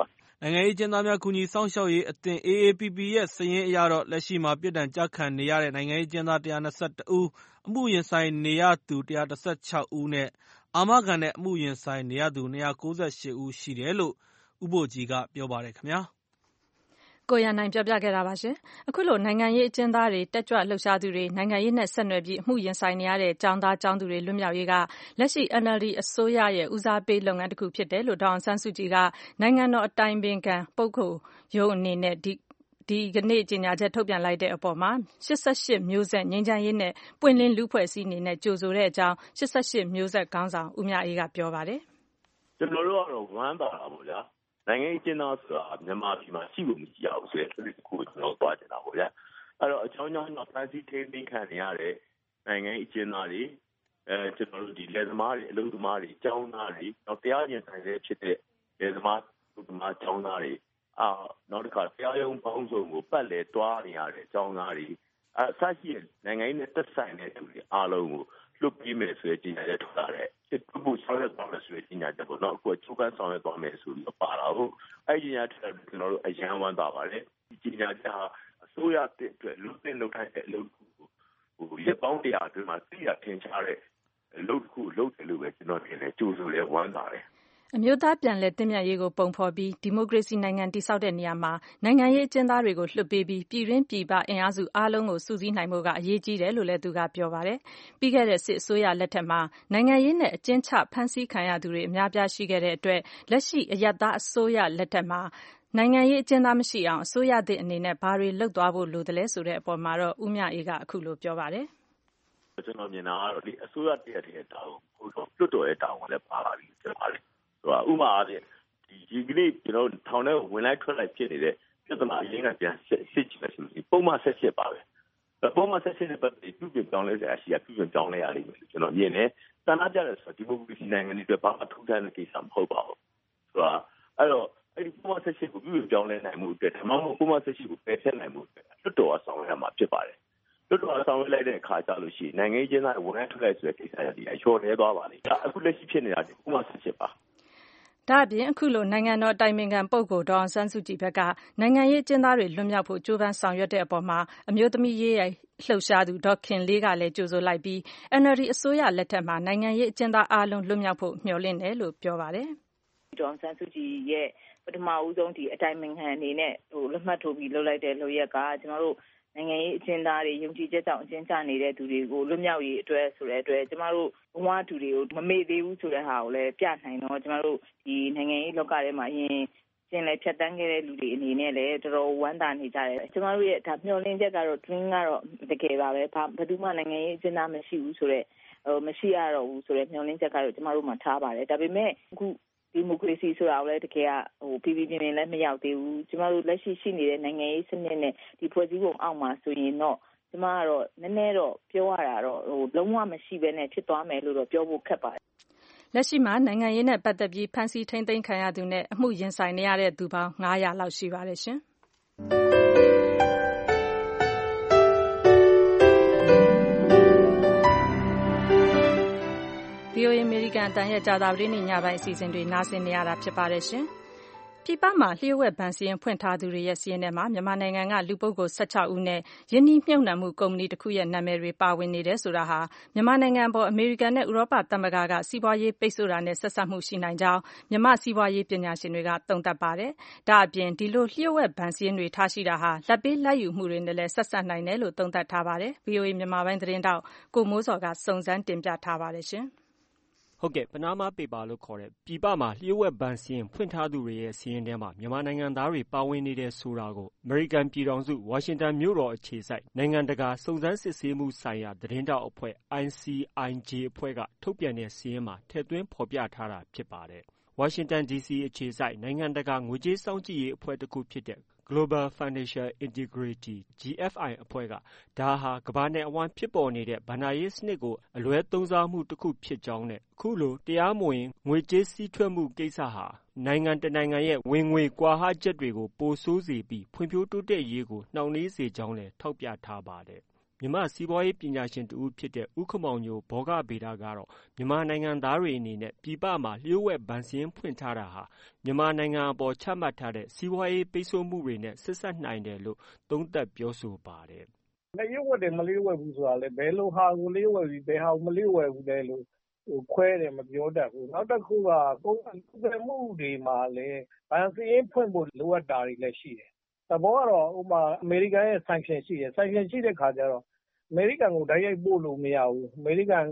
နိုင်ငံရေးအကျဉ်းသားများကူညီစောင့်ရှောက်ရေးအသင်း AAPP ရဲ့စာရင်းအရတော့လက်ရှိမှာပြစ်ဒဏ်ကျခံနေရတဲ့နိုင်ငံရေးအကျဉ်းသား121ဦးအမှုရင်ဆိုင်နေရသူ116ဦးနဲ့အာမခံနဲ့အမှုရင်ဆိုင်နေရသူ298ဦးရှိတယ်လို့ဦးဘိုကြည်ကပြောပါတယ်ခင်ဗျာကိုရန်နိုင်ပြောပြခဲ့တာပါရှင်အခုလိုနိုင်ငံရေးအကျဉ်းသားတွေတက်ကြွလှုပ်ရှားသူတွေနိုင်ငံရေးနဲ့ဆက်နွယ်ပြီးအမှုရင်ဆိုင်နေရတဲ့ចောင်းသားចောင်းသူတွေလွတ်မြောက်ရေးကလက်ရှိ NLD အစိုးရရဲ့ဦးစားပေးလုပ်ငန်းတစ်ခုဖြစ်တယ်လို့ဒေါ်အောင်ဆန်းစုကြည်ကနိုင်ငံတော်အတိုင်ပင်ခံပုဂ္ဂိုလ်ရုံးအနေနဲ့ဒီကနေ့ကြေညာချက်ထုတ်ပြန်လိုက်တဲ့အပေါ်မှာ88မျိုးဆက်ငြိမ်းချမ်းရေးနဲ့ပွင့်လင်းလူဖွဲ့စည်းအနေနဲ့ကြိုဆိုတဲ့အကြောင်း88မျိုးဆက်ခေါင်းဆောင်ဦးမြအေးကပြောပါတယ်ကျွန်တော်တို့ကတော့ဝမ်းသာတာပေါ့ဗျာနိုင်ငံရေးကျင်းသားဆိုတာမြန်မာပြည်မှာရှိလို့မရှိရဘူးဆိုတဲ့အဲ့ဒီကိုကျွန်တော်သွားချင်တာပေါ့ဗျာအဲ့တော့အချောင်းချောင်းတော့ဖန်စီထိန်းသိမ်းခံနေရတဲ့နိုင်ငံရေးကျင်းသားတွေကျွန်တော်တို့ဒီလယ်သမားတွေအလုပ်သမားတွေကျောင်းသားတွေနောက်တရားရင်ဆိုင်တဲ့ဖြစ်တဲ့လယ်သမားအလုပ်သမားကျောင်းသားတွေနောက်တစ်ခါတရားရုံးပေါင်းစုံကိုပတ်လည်တွားနေရတဲ့ကျောင်းသားတွေအစရှိနိုင်ငံရေးနဲ့သက်ဆိုင်တဲ့သူတွေအားလုံးကိုလွတ်ပြီးမယ်ဆိုတဲ့ကြီးညာချက်ထုတ်လာတဲ့ဒီပို့ဆောင်ရသွားမယ်ဆိုတဲ့ကြီးညာချက်ပေါ့နော်အခုချုပ်ကန်ဆောင်ရသွားမယ်ဆိုပြီးပါလာဟုတ်အဲ့ဒီကြီးညာချက်ကျွန်တော်တို့အရန်ဝမ်းသာပါတယ်ဒီကြီးညာချက်ဟာအစိုးရတဲ့အတွက်လွတ်တဲ့လုပ်ထိုင်တဲ့အလုပ်ကိုရက်ပေါင်း100အတွင်းမှာသိရထင်ရှားတဲ့အလုပ်တစ်ခုလုပ်တယ်လို့ပဲကျွန်တော်ထင်တယ်ကြိုးဆိုလဲဝမ်းသာတယ်အမျိုးသားပြန်လည်သင့်မြတ်ရေးကိုပုံဖော်ပြီးဒီမိုကရေစီနိုင်ငံတည်ဆောက်တဲ့နေရာမှာနိုင်ငံရေးအကျဉ်းသားတွေကိုလွှတ်ပေးပြီးပြည်တွင်းပြည်ပအင်အားစုအားလုံးကိုစုစည်းနိုင်ဖို့ကအရေးကြီးတယ်လို့လည်းသူကပြောပါတယ်။ပြီးခဲ့တဲ့စစ်အစိုးရလက်ထက်မှာနိုင်ငံရေးနဲ့အကျဉ်းချဖမ်းဆီးခံရသူတွေအများပြားရှိခဲ့တဲ့အတွက်လက်ရှိအရပ်သားအစိုးရလက်ထက်မှာနိုင်ငံရေးအကျဉ်းသားမရှိအောင်အစိုးရသစ်အနေနဲ့ဘာတွေလုပ်သွားဖို့လိုသလဲဆိုတဲ့အပေါ်မှာတော့ဦးမြအေးကအခုလိုပြောပါတယ်။ကျွန်တော်မြင်တာကတော့ဒီအစိုးရတရက်တည်းတာဝန်ဟိုတော့လွတ်တော်ရဲ့တာဝန်လည်းပါလာပြီဖြစ်ပါတယ်။ဥပမာအားဖြင့်ဒီကနေ့ကျွန်တော်ထောင်ထဲကိုဝင်လိုက်ထွက်လိုက်ဖြစ်နေတဲ့ပြဿနာအရင်းကပြန်စစ်ကြည့်မယ်ဆိုရင်ပုံမှန်ဆက်ပါပဲ။ပုံမှန်ဆက်နဲ့ပတ်သက်ပြီးပြုပြင်ပြောင်းလဲစရာရှိတာပြုပြင်ပြောင်းလဲရလိမ့်မယ်ကျွန်တော်မြင်တယ်။တဏှာကြတယ်ဆိုတော့ဒီမိုကရေစီနိုင်ငံတွေအတွက်ဘာမှထူးခြားတဲ့ကိစ္စမဟုတ်ပါဘူး။ဆိုတော့အဲ့တော့အဲ့ဒီပုံမှန်ဆက်ကိုပြုပြင်ပြောင်းလဲနိုင်မှုအတွက်ဒါမှမဟုတ်ပုံမှန်ဆက်ကိုပယ်ဖျက်နိုင်မှုအတွက်လွတ်တော်အဆောင်ရမှာဖြစ်ပါတယ်။လွတ်တော်အဆောင်ရလိုက်တဲ့အခါကျလို့ရှိရင်နိုင်ငံရေးကျင်းသားဝင်လိုက်ထွက်လိုက်ဆိုတဲ့ကိစ္စတွေအလျှော့နေသွားပါလိမ့်။အခုလက်ရှိဖြစ်နေတာဒီပုံမှန်ဆက်ပါဒါအပြင်အခုလိုနိုင်ငံတော်တိုင်ပင်ခံပုဂ္ဂိုလ်ဒေါ်အောင်ဆန်းစုကြည်ဘက်ကနိုင်ငံရေးအကျဉ်းသားတွေလွတ်မြောက်ဖို့ကြိုးပမ်းဆောင်ရွက်တဲ့အပေါ်မှာအမျိုးသမီးရေးလှုပ်ရှားသူဒေါ်ခင်လေးကလည်းကြိုဆိုလိုက်ပြီး NLD အစိုးရလက်ထက်မှာနိုင်ငံရေးအကျဉ်းသားအားလုံးလွတ်မြောက်ဖို့မျှော်လင့်တယ်လို့ပြောပါတယ်။ဒေါ်အောင်ဆန်းစုကြည်ရဲ့ပထမဦးဆုံးဒီအတိုင်ပင်ခံအနေနဲ့လက်မှတ်ထိုးပြီးလုပ်လိုက်တဲ့လုပ်ရက်ကကျွန်တော်တို့နိုင်ငံရေးအကျဉ်းသားတွေယုံကြည်ချက်ကြောင့်အကျဉ်းချနေတဲ့သူတွေကိုလွတ်မြောက်ရေးအတွက်ဆိုတဲ့အတွက်ကျမတို့ဘဝတူတွေကိုမမေ့သေးဘူးဆိုတဲ့ဟာကိုလည်းပြနိုင်တော့ကျမတို့ဒီနိုင်ငံရေးလောကထဲမှာအရင်ကျင်လည်ဖြတ်တန်းခဲ့တဲ့လူတွေအနေနဲ့လည်းတော်တော်ဝမ်းသာနေကြတယ်ကျမတို့ရဲ့ဒါမျှော်လင့်ချက်ကတော့ dream ကတော့တကယ်ပါပဲဘယ်သူမှနိုင်ငံရေးအကျဉ်းသားမရှိဘူးဆိုတဲ့မရှိရတော့ဘူးဆိုတဲ့မျှော်လင့်ချက်ကတော့ကျမတို့မှထားပါတယ်ဒါပေမဲ့အခုဒီမိုကရေစီဆိုတာကိုလည်းတကယ်ကပြည်ပြင်းလည်းမရောက်သေးဘူးကျမတို့လက်ရှိနေတဲ့နိုင်ငံရေးစနစ်နဲ့ဒီဖွဲ့စည်းပုံအောက်မှာဆိုရင်တော့ကျမကတော့နည်းနည်းတော့ပြောရတာတော့လုံးဝမရှိဘဲနဲ့ဖြစ်သွားမယ်လို့တော့ပြောဖို့ခက်ပါတယ်လက်ရှိမှာနိုင်ငံရေးနဲ့ပတ်သက်ပြီးဖမ်းဆီးထိန်းသိမ်းခံရသူနဲ့အမှုရင်ဆိုင်နေရတဲ့သူပေါင်း900လောက်ရှိပါတယ်ရှင်VOA အမေရိကန်အတန်ရဲ့ကြာသပတေးနေ့ညပိုင်းအစီအစဉ်တွေနားဆင်နေရတာဖြစ်ပါတယ်ရှင်။ပြည်ပမှာလျှို့ဝှက်ဘဏ်စာရင်းဖွင့်ထားသူတွေရဲ့စာရင်းထဲမှာမြန်မာနိုင်ငံကလူပုဂ္ဂိုလ်16ဦးနဲ့ယင်းနှိမ့်မြှုပ်နှံမှုကုမ္ပဏီတစ်ခုရဲ့နာမည်တွေပါဝင်နေတယ်ဆိုတာဟာမြန်မာနိုင်ငံပေါ်အမေရိကန်နဲ့ဥရောပသမဂ္ဂကစီးပွားရေးပိတ်ဆို့တာနဲ့ဆက်စပ်မှုရှိနိုင်ကြောင်းမြန်မာစီးပွားရေးပညာရှင်တွေကသုံးသပ်ပါတယ်။ဒါအပြင်ဒီလိုလျှို့ဝှက်ဘဏ်စာရင်းတွေထားရှိတာဟာလက်ပေးလက်ယူမှုတွေနဲ့လည်းဆက်စပ်နိုင်တယ်လို့သုံးသပ်ထားပါတယ်။ VOA မြန်မာပိုင်းသတင်းတောက်ကိုမိုးစော်ကစုံစမ်းတင်ပြထားပါတယ်ရှင်။ဟုတ်ကဲ့ပနားမားပေပါလို့ခေါ်တဲ့ပြည်ပမှာလျှို့ဝှက်ဘဏ်စာရင်းဖွင့်ထားသူတွေရဲ့စာရင်းထဲမှာမြန်မာနိုင်ငံသားတွေပါဝင်နေတဲ့ဆိုတာကိုအမေရိကန်ပြည်ထောင်စုဝါရှင်တန်မြို့တော်အခြေစိုက်နိုင်ငံတကာစုံစမ်းစစ်ဆေးမှုဆိုင်ရာသတင်းတောက်အဖွဲ့ ICIJ အဖွဲ့ကထုတ်ပြန်တဲ့စာရင်းမှာထည့်သွင်းဖော်ပြထားတာဖြစ်ပါတယ်။ဝါရှင်တန် DC အခြေစိုက်နိုင်ငံတကာငွေကြေးစောင့်ကြည့်ရေးအဖွဲ့တစ်ခုဖြစ်တဲ့Global Financial Integrity GFI အဖွဲ့ကဒါဟာကမ္ဘာနဲ့အဝှမ်းဖြစ်ပေါ်နေတဲ့ဘဏ္ဍာရေးစနစ်ကိုအလွဲသုံးစားမှုတစ်ခုဖြစ်ကြောင်းနဲ့အခုလိုတရားမဝင်ငွေကြေးစီးထွက်မှုကိစ္စဟာနိုင်ငံတနိုင်ငံရဲ့ဝင်ငွေကွာဟချက်တွေကိုပိုဆိုးစေပြီးဖွံ့ဖြိုးတိုးတက်ရေးကိုနှောင့်နှေးစေကြောင်းလည်းထောက်ပြထားပါတယ်။မြန်မာစီးပွားရေးပညာရှင်တဦးဖြစ်တဲ့ဦးခင်မောင်ညိုဘောဂဗေဒကတော့မြန်မာနိုင်ငံသားတွေအနေနဲ့ပြည်ပမှာလျှို့ဝှက်ဘဏ်စာရင်းဖွင့်ထားတာဟာမြန်မာနိုင်ငံအပေါ်ချမှတ်ထားတဲ့စီးပွားရေးပိတ်ဆို့မှုတွေနဲ့ဆက်စပ်နိုင်တယ်လို့သုံးသပ်ပြောဆိုပါတယ်။လျှို့ဝှက်တယ်မလျှို့ဝှက်ဘူးဆိုတာလေဘယ်လိုဟာကိုလျှို့ဝှက်ပြီးဘယ်ဟာကိုမလျှို့ဝှက်ဘူးလဲလို့ခွဲတယ်မပြောတတ်ဘူး။နောက်တစ်ခုကကုန်သွယ်မှုတွေမှာလည်းဘဏ်စာရင်းဖွင့်ဖို့လိုအပ်တာတွေလည်းရှိတယ်။သဘောကတော့ဥပမာအမေရိကန်ရဲ့ sanction ရှိတယ်။ sanction ရှိတဲ့ခါကျတော့အမေရိကန်ကိုတိုက်ရိုက်ပို့လို့မရဘူး။အမေရိကန်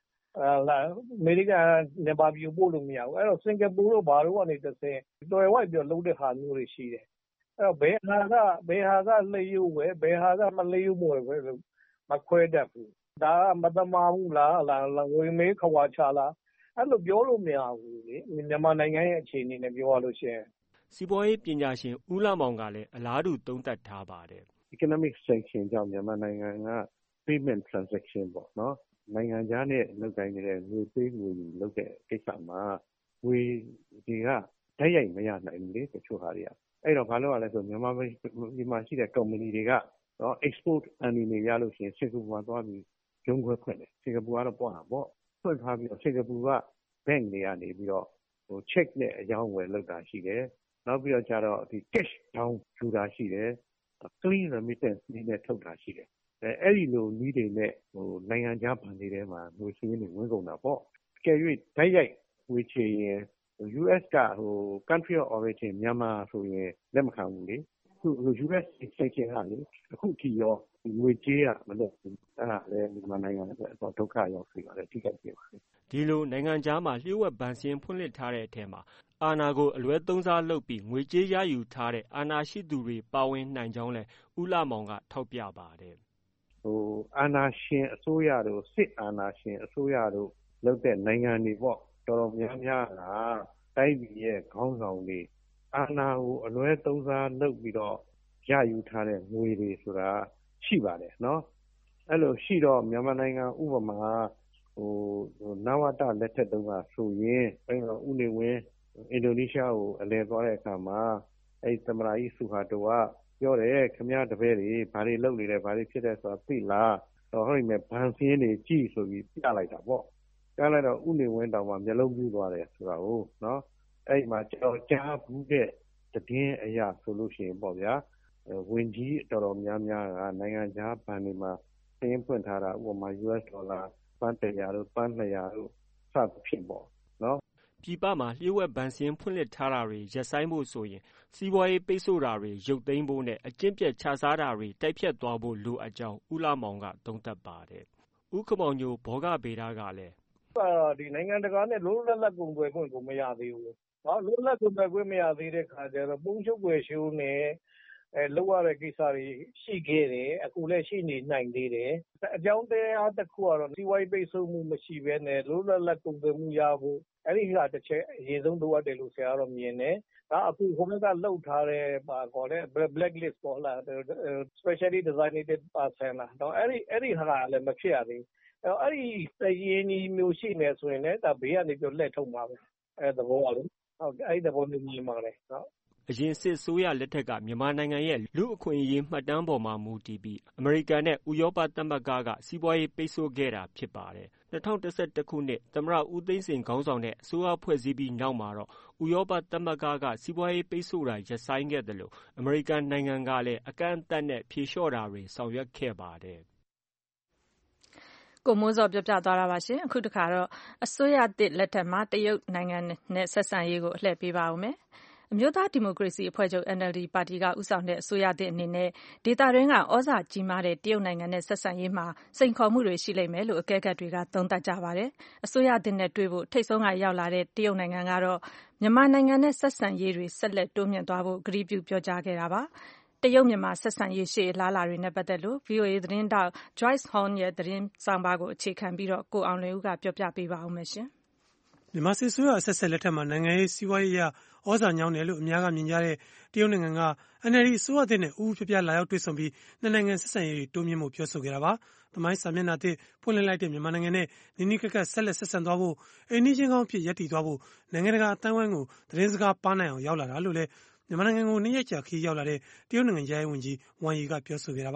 မြန်မာပြည်ကိုပို့လို့မရဘူး။အဲ့တော့စင်ကာပူတို့ဘာတို့ကနေတစ်ဆင့်တွယ်ဝိုက်ပြီးလုပ်တဲ့ဟာမျိုးတွေရှိတယ်။အဲ့တော့ဘယ်ဟာကလျှို့ဝှက်ဘယ်ဟာကမလျှို့ဝှက်ပဲလို့မခွဲတတ်ဘူး။ဒါကမသမာဘူးလားငွေမေးခဝါချလားအဲ့လိုပြောလို့မရဘူးလေမြန်မာနိုင်ငံရဲ့အခြေအနေနဲ့ပြောရလို့ရှိရင်စီးပွားရေးပညာရှင်ဦးလှမောင်ကလည်းအလားတူသုံးသပ်ထားပါတယ်။ Economic sanction ကြောင့်မြန်မာနိုင်ငံက payment transaction ပေါ့နော်နိုင်ငံခြားနဲ့လုပ်ကိုင်နေတဲ့ငွေပေးငွေယူလုပ်တဲ့ကိစ္စမှာငွေတွေကတိုက်ရိုက်မရနိုင်ဘူးလေတချို့ဟာတွေကအဲ့တော့ဘာလို့လဲဆိုမြန်မာပြည်မှာရှိတဲ့ company တွေကနော် export earning တွေရလို့ရှိရင်စင်ကာပူမှာသွားပြီးရုံးခွဲဖွင့်တယ်စင်ကာပူကတော့ပွားတာပေါ့ဖွင့်ထားပြီးတော့စင်ကာပူက bank တွေကနေပြီးတော့check နဲ့အကြောင်းဝယ်လုပ်တာရှိတယ်နောက်ပြီးတော့ကျတော့ဒီ cash down ယူတာရှိတယ် clean remittance နည်းနဲ့ထုတ်တာရှိတယ်အဲ့ဒီလိုနည်းတွေနဲ့နိုင်ငံခြားဘဏ်တွေထဲမှာငွေစင်းတွေဝင်ကုန်တာပေါ့ကြည့်၍ဓာတ်ရိုက်ငွေချေရင် US ကcountry of origin မြန်မာဆိုရင်လက်မခံဘူးလေအခု US sanction ကလေအခုကြည့်ရောငွေကြေးကမလုပ်ဘူးအဲ့ဒါလည်းမြန်မာနိုင်ငံအတွက်ဒုက္ခရောက်စေပါတယ်ထိခိုက်စေပါတယ်ဒီလိုနိုင်ငံခြားမှာလျှို့ဝှက်ဘဏ်စာရင်းဖွင့်လှစ်ထားတဲ့အထက်မှာအာဏာကိုအလွဲသုံးစားလုပ်ပြီးငွေကြေးရယူထားတဲ့အာဏာရှိသူတွေပါဝင်နိုင်ကြောင်းလဲဦးလှမောင်ကထောက်ပြပါတယ်အာဏာရှင်အစိုးရတို့စစ်အာဏာရှင်အစိုးရတို့လုပ်တဲ့နိုင်ငံတွေပေါ့တော်တော်များများကတိုင်းပြည်ရဲ့ခေါင်းဆောင်တွေအာဏာကိုအလွဲသုံးစားလုပ်ပြီးတော့ရယူထားတဲ့ငွေတွေဆိုတာရှိပါတယ်နော်အဲ့လိုရှိတော့မြန်မာနိုင်ငံဥပမာနဝတလက်ထက်တုန်းကဆိုရင်ဦးနေဝင်းအင်ဒိုနီးရှားကိုအလဲသွားတဲ့အခါမှာအဲ့သမ္မတကြီးဆူဟာတိုကပြောတယ်ခင်ဗျားတပည့်တွေဘာတွေလုပ်နေလဲဘာတွေဖြစ်တယ်ဆိုတာသိလားတော့ဟုတ်ပြီမဲ့ဘန်စင်းတွေကြည့်ဆိုပြီးပြလိုက်တာပေါ့ပြလိုက်တော့ဦးနေဝင်းတောင်မှမျက်လုံးပြူးသွားတယ်ဆိုတာဟုတ်နော်အဲ့မှာကျွန်တော်ကြားဘူးတဲ့သတင်းအရာဆိုလို့ရှိရင်ပေါ့ဗျာဝင်ကြီးတော်တော်များများကနိုင်ငံခြားဘဏ်တွေမှာသင်းဖွင့်ထားတာဥပမာ US ဒေါ်လာပန်း100တို့ပန်း200တို့စသဖြင့်ပေါ့နော်ပြည်ပမှာလျှို့ဝှက်ဘဏ်စာရင်းဖွင့်လှစ်ထားတာတွေရပ်ဆိုင်းဖို့ဆိုရင်စီးပွားရေးပိတ်ဆို့တာတွေရုပ်သိမ်းဖို့နဲ့အကျင့်ပြတ်ခြစားတာတွေတိုက်ဖြတ်သွားဖို့လိုအပ်ကြောင်းဦးလှမောင်ကသုံးသပ်ပါတယ်။ဦးခင်မောင်ညိုဘောဂဗေဒကလည်းဒီနိုင်ငံတကာနဲ့လွတ်လပ်ကုန်သွယ်ခွင့်ကိုမရသေးဘူး။နော်လွတ်လပ်ကုန်သွယ်ခွင့်မရသေးတဲ့ခါကျတော့ပုံချုပ်ွယ်ရှိုးနဲ့လောက်ရတဲ့ကိစ္စတွေရှိခဲ့တယ်အခုလည်းရှိနေနိုင်သေးတယ်အကြောင်းတရားတစ်ခုကတော့စီးပွားရေးပိတ်ဆို့မှုမရှိဘဲနဲ့လွတ်လပ်ကုန်သွယ်မှုရဖို့အဲ့ဒီဟာတစ်ချက်အရင်ဆုံးလိုအပ်တယ်လို့ဆရာကတော့မြင်တယ်ဒါအခုဟိုဘက်ကလှုပ်ထားတဲ့ပါခေါ်တဲ့ blacklist ပေါ်လာ specially designated person လာတော့အဲ့ဒီဟာလည်းမဖြစ်ရသေးဘူးအဲ့ဒီရင်းနှီးမျိုးရှိနေဆိုရင်လည်းဒါဘေးကနေပြလက်ထုတ်မှာပဲအဲ့သဘောပါလို့ဟုတ်အဲ့ဒီသဘောမျိုးမြင်ပါတယ်နော်အရင်စစ်ဆိုးရလက်ထက်ကမြန်မာနိုင်ငံရဲ့လူအခွင့်အရေးမှတ်တမ်းပေါ်မှာမူတည်ပြီးအမေရိကန်နဲ့ဥရောပသမဂ္ဂကစီးပွားရေးပိတ်ဆို့ခဲ့တာဖြစ်ပါတယ်။2011ခုနှစ်သမ္မတဦးသိန်းစိန်ခေါင်းဆောင်တဲ့အစိုးရဖွဲ့စည်းပြီးနောက်မှာတော့ဥရောပသမဂ္ဂကစီးပွားရေးပိတ်ဆို့တာရပ်ဆိုင်းခဲ့တယ်လို့အမေရိကန်နိုင်ငံကလည်းအကန့်အသတ်နဲ့ဖြေလျှော့တာတွေဆောင်ရွက်ခဲ့ပါတယ်။ကိုမိုးစောပြောပြသွားတာပါရှင်အခုတခါတော့အစိုးရသစ်လက်ထက်မှာတရုတ်နိုင်ငံနဲ့ဆက်ဆံရေးကိုအလှည့်ပေးပါဦးမယ်အမျိုးသားဒီမိုကရေစီအဖွဲ့ချုပ် NLD ပါတီကဦးဆောင်တဲ့အစိုးရသစ်အနေနဲ့ဒေသတွင်းကဩဇာကြီးမားတဲ့တရုတ်နိုင်ငံနဲ့ဆက်ဆံရေးမှာစိန်ခေါ်မှုတွေရှိလိမ့်မယ်လို့အကဲခတ်တွေကသုံးသပ်ကြပါတယ်အစိုးရသစ်နဲ့တွေ့ဖို့ထိပ်ဆုံးကရောက်လာတဲ့တရုတ်နိုင်ငံကတော့မြန်မာနိုင်ငံနဲ့ဆက်ဆံရေးတွေဆက်လက်တိုးမြှင့်သွားဖို့ကတိပြုပြောကြားခဲ့တာပါတရုတ်မြန်မာဆက်ဆံရေးရှေ့အလားအလာတွေနဲ့ပတ်သက်လို့ VOA သတင်းတောက် Joyce Huang ရဲ့သတင်းဆောင်ပါကိုအခြေခံပြီးတော့ကိုအောင်လွင်ဦးကပြောပြပေးပါဦးမယ်ရှင်မြန်မာစစ်အစိုးရအဆက်ဆက်လက်ထက်မှာနိုင်ငံရေးစီးပွားရေးအရဩဇာညောင်းတယ်လို့အများကမြင်ကြတဲ့တရုတ်နိုင်ငံက NLD အစိုးရသစ်နဲ့ဦးဦးပြပြလာရောက်တွေ့ဆုံပြီးနှစ်နိုင်ငံဆက်ဆံရေးတွေတိုးမြှင့်ဖို့ပြောဆိုခဲ့တာပါ။သမိုင်းစာမျက်နှာသစ်ဖွင့်လှစ်လိုက်တဲ့မြန်မာနိုင်ငံနဲ့နီးနီးကပ်ကပ်ဆက်လက်ဆက်ဆံသွားဖို့အိမ်နီးချင်းကောင်းဖြစ်ရပ်တည်သွားဖို့နိုင်ငံတကာအသံဝိုင်းကိုသတင်းစကားပါနိုင်အောင်ရောက်လာတာလို့လည်းမြန်မာနိုင်ငံကိုနှစ်ရက်ကြာခရီးရောက်လာတဲ့တရုတ်နိုင်ငံရဲ့ဝန်ကြီးဝမ်ယီကပြောဆိုခဲ့တာပါ။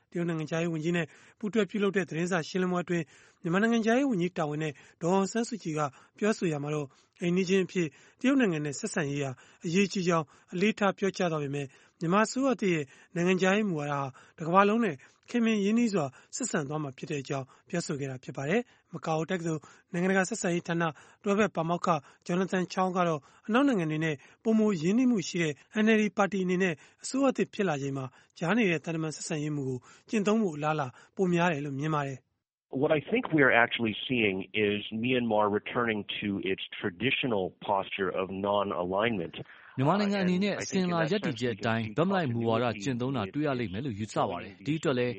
တရုတ်နိုင်ငံခြားရေးဝန်ကြီးနဲ့ပူးတွဲပြုလုပ်တဲ့သတင်းစာရှင်းလင်းပွဲအတွင်းမြန်မာနိုင်ငံခြားရေးဝန်ကြီးတာဝန်နဲ့ဒေါ်အောင်ဆန်းစုကြည်ကပြောဆိုရမှာတော့အိမ်နီးချင်းအဖြစ်တရုတ်နိုင်ငံနဲ့ဆက်ဆံရေးဟာအရေးကြီးကြောင်းအလေးထားပြောကြားသွားပေမဲ့မြန်မာအစိုးရရဲ့နိုင်ငံခြားရေးမူဝါဒဟာတစ်ကမ္ဘာလုံးနဲ့ခင်မင်ရင်းနှီးစွာဆက်ဆံသွားမှာဖြစ်ကြောင်းပြောဆိုခဲ့တာဖြစ်ပါတယ်။မကာအိုတက္ကသိုလ်နိုင်ငံတကာဆက်ဆံရေးဌာနတွဲဘက်ပါမောက္ခဂျော်နသန်ချောင်းကတော့အနောက်နိုင်ငံတွေနဲ့ပုံမရင်းနှီးမှုရှိတဲ့ NLD ပါတီအနေနဲ့အစိုးရသစ်ဖြစ်လာချိန်မှာကြားနေတဲ့တန်တမန်ဆက်ဆံရေးမူကိုကျင့်သုံးဖို့အလားအလာပိုများတယ်လို့မြင်ပါတယ်။ What I think we are actually seeing is Myanmar returning to its traditional posture of non-alignment. မြန်မာနိုင်ငံအနေနဲ့အစဉ်လာရပ်တည်ချက်အတိုင်းဗတ်မလိုက်မူဝါဒကျင့်သုံးတာတွေ့ရလိမ့်မယ်လို့ယူဆပါတယ်။ဒီအတွက်လည်း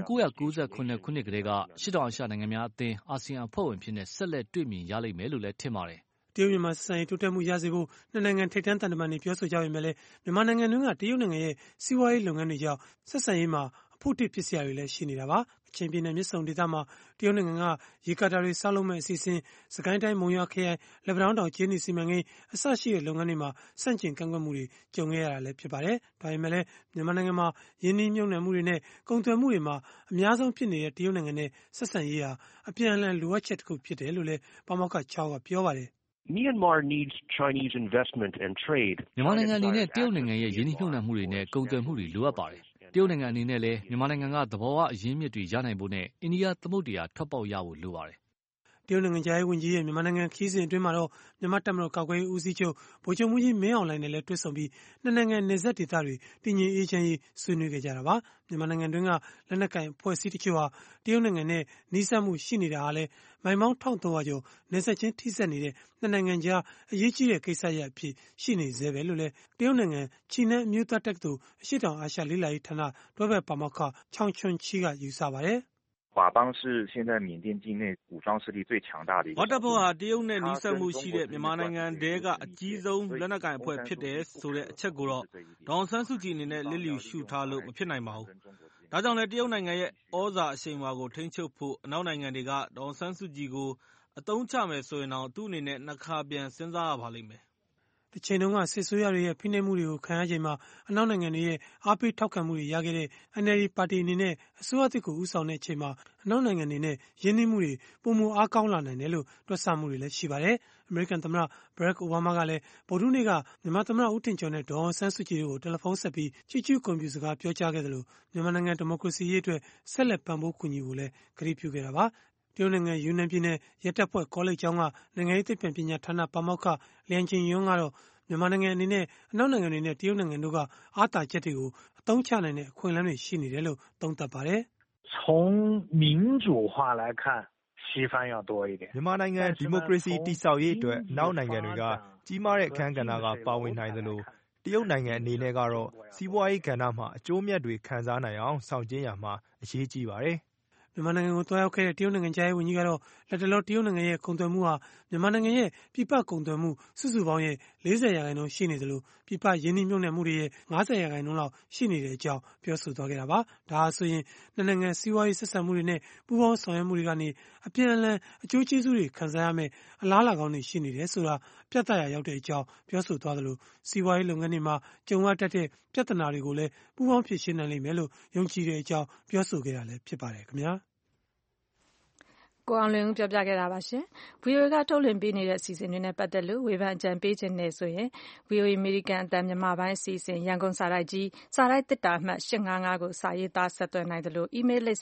1998ခုနှစ်ကတည်းကရှစ်တောင်အာရှနိုင်ငံများအသင်းအာဆီယံအဖွဲ့ဝင်ဖြစ်နေဆက်လက်တွေ့မြင်ရလိမ့်မယ်လို့လည်းထင်ပါတယ်။တရုတ်မြန်မာဆက်ဆံရေးတိုးတက်မှုရစေဖို့နှစ်နိုင်ငံထိပ်တန်းသံတမန်တွေပြောဆိုကြပေမဲ့လည်းမြန်မာနိုင်ငံတွင်းကတရုတ်နိုင်ငံရဲ့စီးပွားရေးလုပ်ငန်းတွေကြောင့်ဆက်ဆံရေးမှာအဖို့တစ်ဖြစ်စရာတွေလည်းရှိနေတာပါ။အချင်းပြည်နယ်မြစ်ဆုံဒေသမှာတရုတ်နိုင်ငံကရေကာတာတွေဆောက်လုပ်မဲ့အစီအစဉ်စကိုင်းတိုင်းမုံရွာခရိုင်လက်ပံတောင်ကျေးနီစီမံကိန်းအစရှိတဲ့လုပ်ငန်းတွေမှာစန့်ကျင်ကန့်ကွက်မှုတွေကြုံခဲ့ရတာလည်းဖြစ်ပါတယ်။ဒါပေမဲ့လည်းမြန်မာနိုင်ငံမှာယင်းနှိမ့်မြုပ်နှံမှုတွေနဲ့ကုန်သွယ်မှုတွေမှာအများဆုံးဖြစ်နေတဲ့တရုတ်နိုင်ငံနဲ့ဆက်ဆံရေးဟာအပြန်အလှန်လိုအပ်ချက်တစ်ခုဖြစ်တယ်လို့လည်းပါမောက္ခချောင်းကပြောပါတယ်။ Myanmar needs Chinese investment and trade. မြန်မာနိုင်ငံအနေနဲ့တရုတ်နိုင်ငံရဲ့ယင်းနှိမ့်မြုပ်နှံမှုတွေနဲ့ကုန်သွယ်မှုတွေလိုအပ်ပါတယ်။တရုတ်နိုင်ငံအနေနဲ့လည်းမြန်မာနိုင်ငံကသဘာဝအရင်းမြစ်တွေရနိုင်ဖို့နဲ့အိန္ဒိယသမုဒ္ဒရာထွက်ပေါက်ရဖို့လိုပါတယ်။တရုတ်နိုင်ငံခြားရေးဝန်ကြီးရဲ့မြန်မာနိုင်ငံခရီးစဉ်အတွင်းမှာတော့မြန်မာတပ်မတော်ကာကွယ်ရေးဦးစီးချုပ်ဗိုလ်ချုပ်မှူးကြီးမင်းအောင်လှိုင်နဲ့လည်းတွေ့ဆုံပြီးနှစ်နိုင်ငံနယ်စပ်ဒေသတွေတည်ငြိမ်အေးချမ်းရေးဆွေးနွေးခဲ့ကြတာပါ။မြန်မာနိုင်ငံတွင်းကလက်နက်ကိုင်အဖွဲ့အစည်းတချို့ဟာတရုတ်နိုင်ငံနဲ့နှီးစပ်မှုရှိနေတာဟာလည်းမိုင်ပေါင်း1300ကျော်နယ်စပ်ချင်းထိစပ်နေတဲ့နှစ်နိုင်ငံကြားအရေးကြီးတဲ့ကိစ္စရပ်အဖြစ်ရှိနေသေးပဲလို့လည်းတရုတ်နိုင်ငံချီနန်းအမျိုးသားတက္ကသိုလ်အရှေ့တောင်အာရှလေ့လာရေးဌာနတွဲဘက်ပါမောက္ခချောင်းချွန်းချီကယူဆပါတယ်华邦是现在缅甸境内武装势力最强大的一个。 ဝတပ်ဖွဲ့ဟာတရုတ်နဲ့နှီးစပ်မှုရှိတဲ့မြန်မာနိုင်ငံတဲကအကြီးဆုံးလက်နက်ကိုင်အဖွဲ့ဖြစ်တယ်ဆိုတဲ့အချက်ကိုတော့ဒေါအောင်ဆန်းစုကြည်အနေနဲ့လစ်လျူရှုထားလို့မဖြစ်နိုင်ပါဘူး။ဒါကြောင့်လည်းတရုတ်နိုင်ငံရဲ့ဩဇာအရှိန်အဝါကိုထိန်းချုပ်ဖို့အနောက်နိုင်ငံတွေကဒေါအောင်ဆန်းစုကြည်ကိုအသုံးချမယ်ဆိုရင်တော့သူ့အနေနဲ့နှစ်ခါပြန်စဉ်းစားရပါလိမ့်မယ်။ဒီချိန်တုန်းကစစ်ဆိုးရတွေရဲ့ဖိနှိပ်မှုတွေကိုခံရချိန်မှာအနောက်နိုင်ငံတွေရဲ့အားပေးထောက်ခံမှုတွေရခဲ့တဲ့ NLD ပါတီအနေနဲ့အစိုးရသစ်ကိုဦးဆောင်တဲ့အချိန်မှာအနောက်နိုင်ငံတွေနဲ့ရင်းနှီးမှုတွေပုံမအားကောင်းလာနိုင်တယ်လို့တွက်ဆမှုတွေလည်းရှိပါတယ်။အမေရိကန်သမ္မတဘရက်အိုဘားမားကလည်းဗုဒ္ဓနေ့ကမြန်မာသမ္မတဦးထင်ကျော်နဲ့ဒေါ်အောင်ဆန်းစုကြည်တို့ကိုတယ်လီဖုန်းဆက်ပြီးချီးကျူးဂုဏ်ပြုစကားပြောကြားခဲ့တယ်လို့မြန်မာနိုင်ငံဒီမိုကရေစီရေးအတွက်ဆက်လက်ပံ့ပိုးကူညီဖို့လည်းကတိပြုခဲ့တာပါ။တရုတ်နိုင်ငံယူနန်ပြည်နယ်ရဲတပ်ဖွဲ့ကောလိပ်ကျောင်းကနိုင်ငံရေးသိပ္ပံပညာဌာနပါမောက္ခလျန်ကျင်ယွန်းကတော့မြန်မာနိုင်ငံအနေနဲ့အနောက်နိုင်ငံတွေနဲ့တရုတ်နိုင်ငံတို့ကအားသာချက်တွေကိုအသုံးချနိုင်တဲ့အခွင့်အလမ်းတွေရှိနေတယ်လို့သုံးသပ်ပါတယ်။从民主化来看西方要多一点မြန်မာနိုင်ငံဒီမိုကရေစီတည်ဆောက်ရေးအတွက်အနောက်နိုင်ငံတွေကကြီးမားတဲ့အခန်းကဏ္ဍကပါဝင်နိုင်သလိုတရုတ်နိုင်ငံအနေနဲ့ကတော့စီးပွားရေးကဏ္ဍမှာအကျိုးမြတ်တွေခံစားနိုင်အောင်ဆောင်ကျဉ်ရမှာအရေးကြီးပါတယ်မြန်မာနိုင်ငံကိုတွားရောက်ခဲ့တဲ့တရုတ်နိုင်ငံခြားရေးဝန်ကြီးကတော့လက်တလောတရုတ်နိုင်ငံရဲ့ကုန်သွယ်မှုဟာမြန်မာနိုင်ငံရဲ့ပြည်ပကုန်သွယ်မှုစုစုပေါင်းရဲ့40%ရှိနေသလိုပြည်ပရင်းနှီးမြှုပ်နှံမှုတွေရဲ့50%လောက်ရှိနေတဲ့အကြောင်းပြောဆိုသွားခဲ့တာပါ။ဒါဟာဆိုရင်နှစ်နိုင်ငံစီးပွားရေးဆက်ဆံမှုတွေနဲ့ပူးပေါင်းဆောင်ရွက်မှုတွေကနေအပြန်အလှန်အကျိုးကျေးဇူးတွေခံစားရမယ့်အလားအလာကောင်းတွေရှိနေတယ်ဆိုတာပြသရာရောက်တဲ့အကြောင်းပြောဆိုသွားသလိုစီးပွားရေးလုပ်ငန်းတွေမှာကြုံရတတ်တဲ့ပြဿနာတွေကိုလည်းပူးပေါင်းဖြေရှင်းနိုင်လိမ့်မယ်လို့ယုံကြည်တဲ့အကြောင်းပြောဆိုခဲ့တာလည်းဖြစ်ပါတယ်ခင်ဗျာကိုအောင်လွင်ဦးပြောပြခဲ့တာပါရှင်။ VOA ကထုတ်လွှင့်ပေးနေတဲ့အစီအစဉ်တွေနဲ့ပတ်သက်လို့ဝေဖန်အကြံပေးခြင်းနဲ့ဆိုရင် VOA အမေရိကန်အသံမြန်မာပိုင်းအစီအစဉ်ရန်ကုန်စာတိုက်ကြီးစာတိုက်သစ်တာအမှတ်855ကိုစာရေးသားဆက်သွယ်နိုင်တယ်လို့ email လိပ်စာ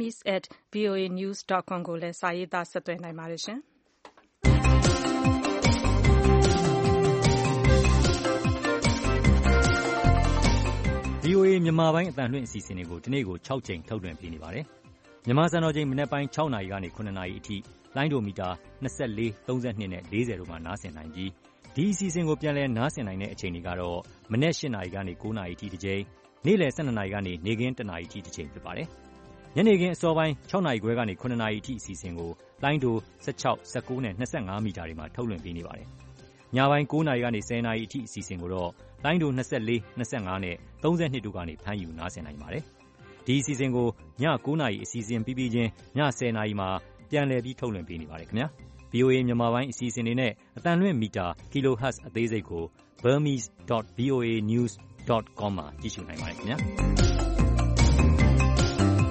burmese@voanews.com ကိုလည်းစာရေးသားဆက်သွယ်နိုင်ပါတယ်ရှင်။ VOA မြန်မာပိုင်းအသံလွှင့်အစီအစဉ်တွေကိုဒီနေ့ကို6ချိန်ထုတ်လွှင့်ပေးနေပါတယ်။မြန်မာစံတော်ချိန်မနက်ပိုင်း6နာရီကနေ9နာရီအထိလိုင်းဒိုမီတာ24 32နဲ့40တို့မှာနားဆင်နိုင်ပြီးဒီအစီအစဉ်ကိုပြန်လည်နားဆင်နိုင်တဲ့အချိန်တွေကတော့မနက်8နာရီကနေ9နာရီအထိတစ်ချိန်နေ့လယ်12နာရီကနေနေ့ခင်း1နာရီအထိတစ်ချိန်ဖြစ်ပါတယ်။ညနေခင်းအစောပိုင်း6နာရီခွဲကနေ9နာရီအထိအစီအစဉ်ကိုလိုင်းဒို16 19နဲ့25မီတာတွေမှာထုတ်လွှင့်ပေးနေပါတယ်။ညပိုင်း9နာရီကနေ10နာရီအထိအစီအစဉ်ကိုတော့လိုင်းဒို24 25နဲ့32တို့ကနေဖမ်းယူနားဆင်နိုင်ပါတယ်။ဒီအစီအစဉ်ကိုည9နာရီအစီအစဉ်ပြီးပြီးချင်းည10နာရီမှာပြန်လည်ပြီးထုတ်လွှင့်ပေးနေပါတယ်ခင်ဗျာ VOA မြန်မာပိုင်းအစီအစဉ်တွေနဲ့အသံလွှင့်မီတာ kilohertz အသေးစိတ်ကို burmese.voanews.com မှာကြည့်ရှုနိုင်ပါတယ်ခင်ဗျာ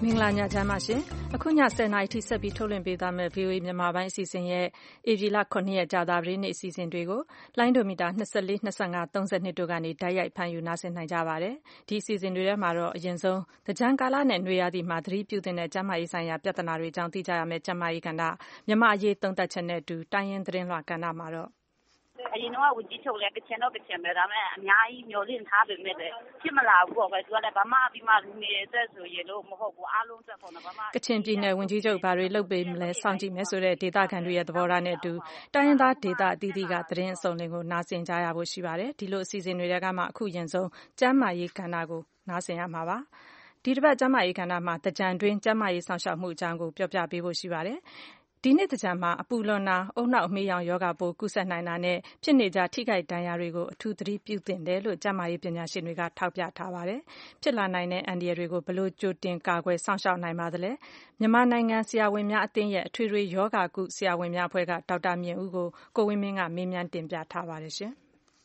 မင်္ဂလာညချမ်းပါရှင်။အခုည10:00 နာရီထိဆက်ပြီးထုတ်လွှင့်ပေးသွားမယ့် VOA မြန်မာပိုင်းအစီအစဉ်ရဲ့ဧပြီလ 9 ရက်ကြာသပတေးနေ့အစီအစဉ်တွေကိုလိုင်းဒိုမီတာ24 25 32တို့ကနေတိုက်ရိုက်ဖမ်းယူနားဆင်နိုင်ကြပါတယ်။ဒီအစီအစဉ်တွေထဲမှာတော့အရင်ဆုံးသင်္ကြန်ကာလနဲ့နွေရာသီမှာသတိပြုသင့်တဲ့ကျန်းမာရေးဆိုင်ရာပြဿနာတွေအကြောင်းသိကြရမယ့်ကျန်းမာရေးကဏ္ဍမြန်မာအရေးသုံးသပ်ချက်နဲ့အတူတိုင်းရင်းသတင်းလွှာကဏ္ဍမှာတော့အရင်တော့ဝန်ကြီးချုပ်လည်းကချင်တော့ကချင်ပဲဒါပေမဲ့အများကြီးမျှော်လင့်ထားပေမဲ့လည်းဖြစ်မလာဘူးပေါ့ပဲသူကလည်းဘာမှပြီးမှလူနေသက်ဆိုရင်လို့မဟုတ်ဘူးအားလုံးသက်ပေါ့နော်ဘာမှကချင်ပြည်နယ်ဝန်ကြီးချုပ်ဘာတွေလုပ်ပေးမလဲစောင့်ကြည့်မယ်ဆိုတဲ့ဒေသခံတွေရဲ့သဘောထားနဲ့အတူတိုင်းရင်းသားဒေသအသီးသီးကသတင်းအစုံလင်ကိုနားဆင်ကြရဖို့ရှိပါတယ်ဒီလိုအစီအစဉ်တွေကမှအခုရင်ဆုံးကျန်းမာရေးကဏ္ဍကိုနားဆင်ရမှာပါဒီတစ်ပတ်ကျန်းမာရေးကဏ္ဍမှာသင်္ကြန်တွင်းကျန်းမာရေးဆောင်ရှောက်မှုအကြောင်းကိုပြောပြပေးဖို့ရှိပါတယ်ဒီနေ့သင်္ကြန်မှာအပူလွန်တာအုံနောက်အမေးရောင်ရောဂါပိုးကူးစက်နိုင်တာနဲ့ဖြစ်နေကြထိခိုက်ဒဏ်ရာတွေကိုအထူးသတိပြုသင့်တယ်လို့ကျန်းမာရေးပညာရှင်တွေကထောက်ပြထားပါတယ်ဖြစ်လာနိုင်တဲ့အန္တရာယ်တွေကိုဘယ်လိုကြိုတင်ကာကွယ်စောင့်ရှောက်နိုင်ပါသလဲမြန်မာနိုင်ငံဆရာဝန်များအသင်းရဲ့အထွေထွေရောဂါကုဆရာဝန်များအဖွဲ့ကဒေါက်တာမြင့်ဦးကိုကိုဝင်းမင်းကမေးမြန်းတင်ပြထားပါတယ်ရှင်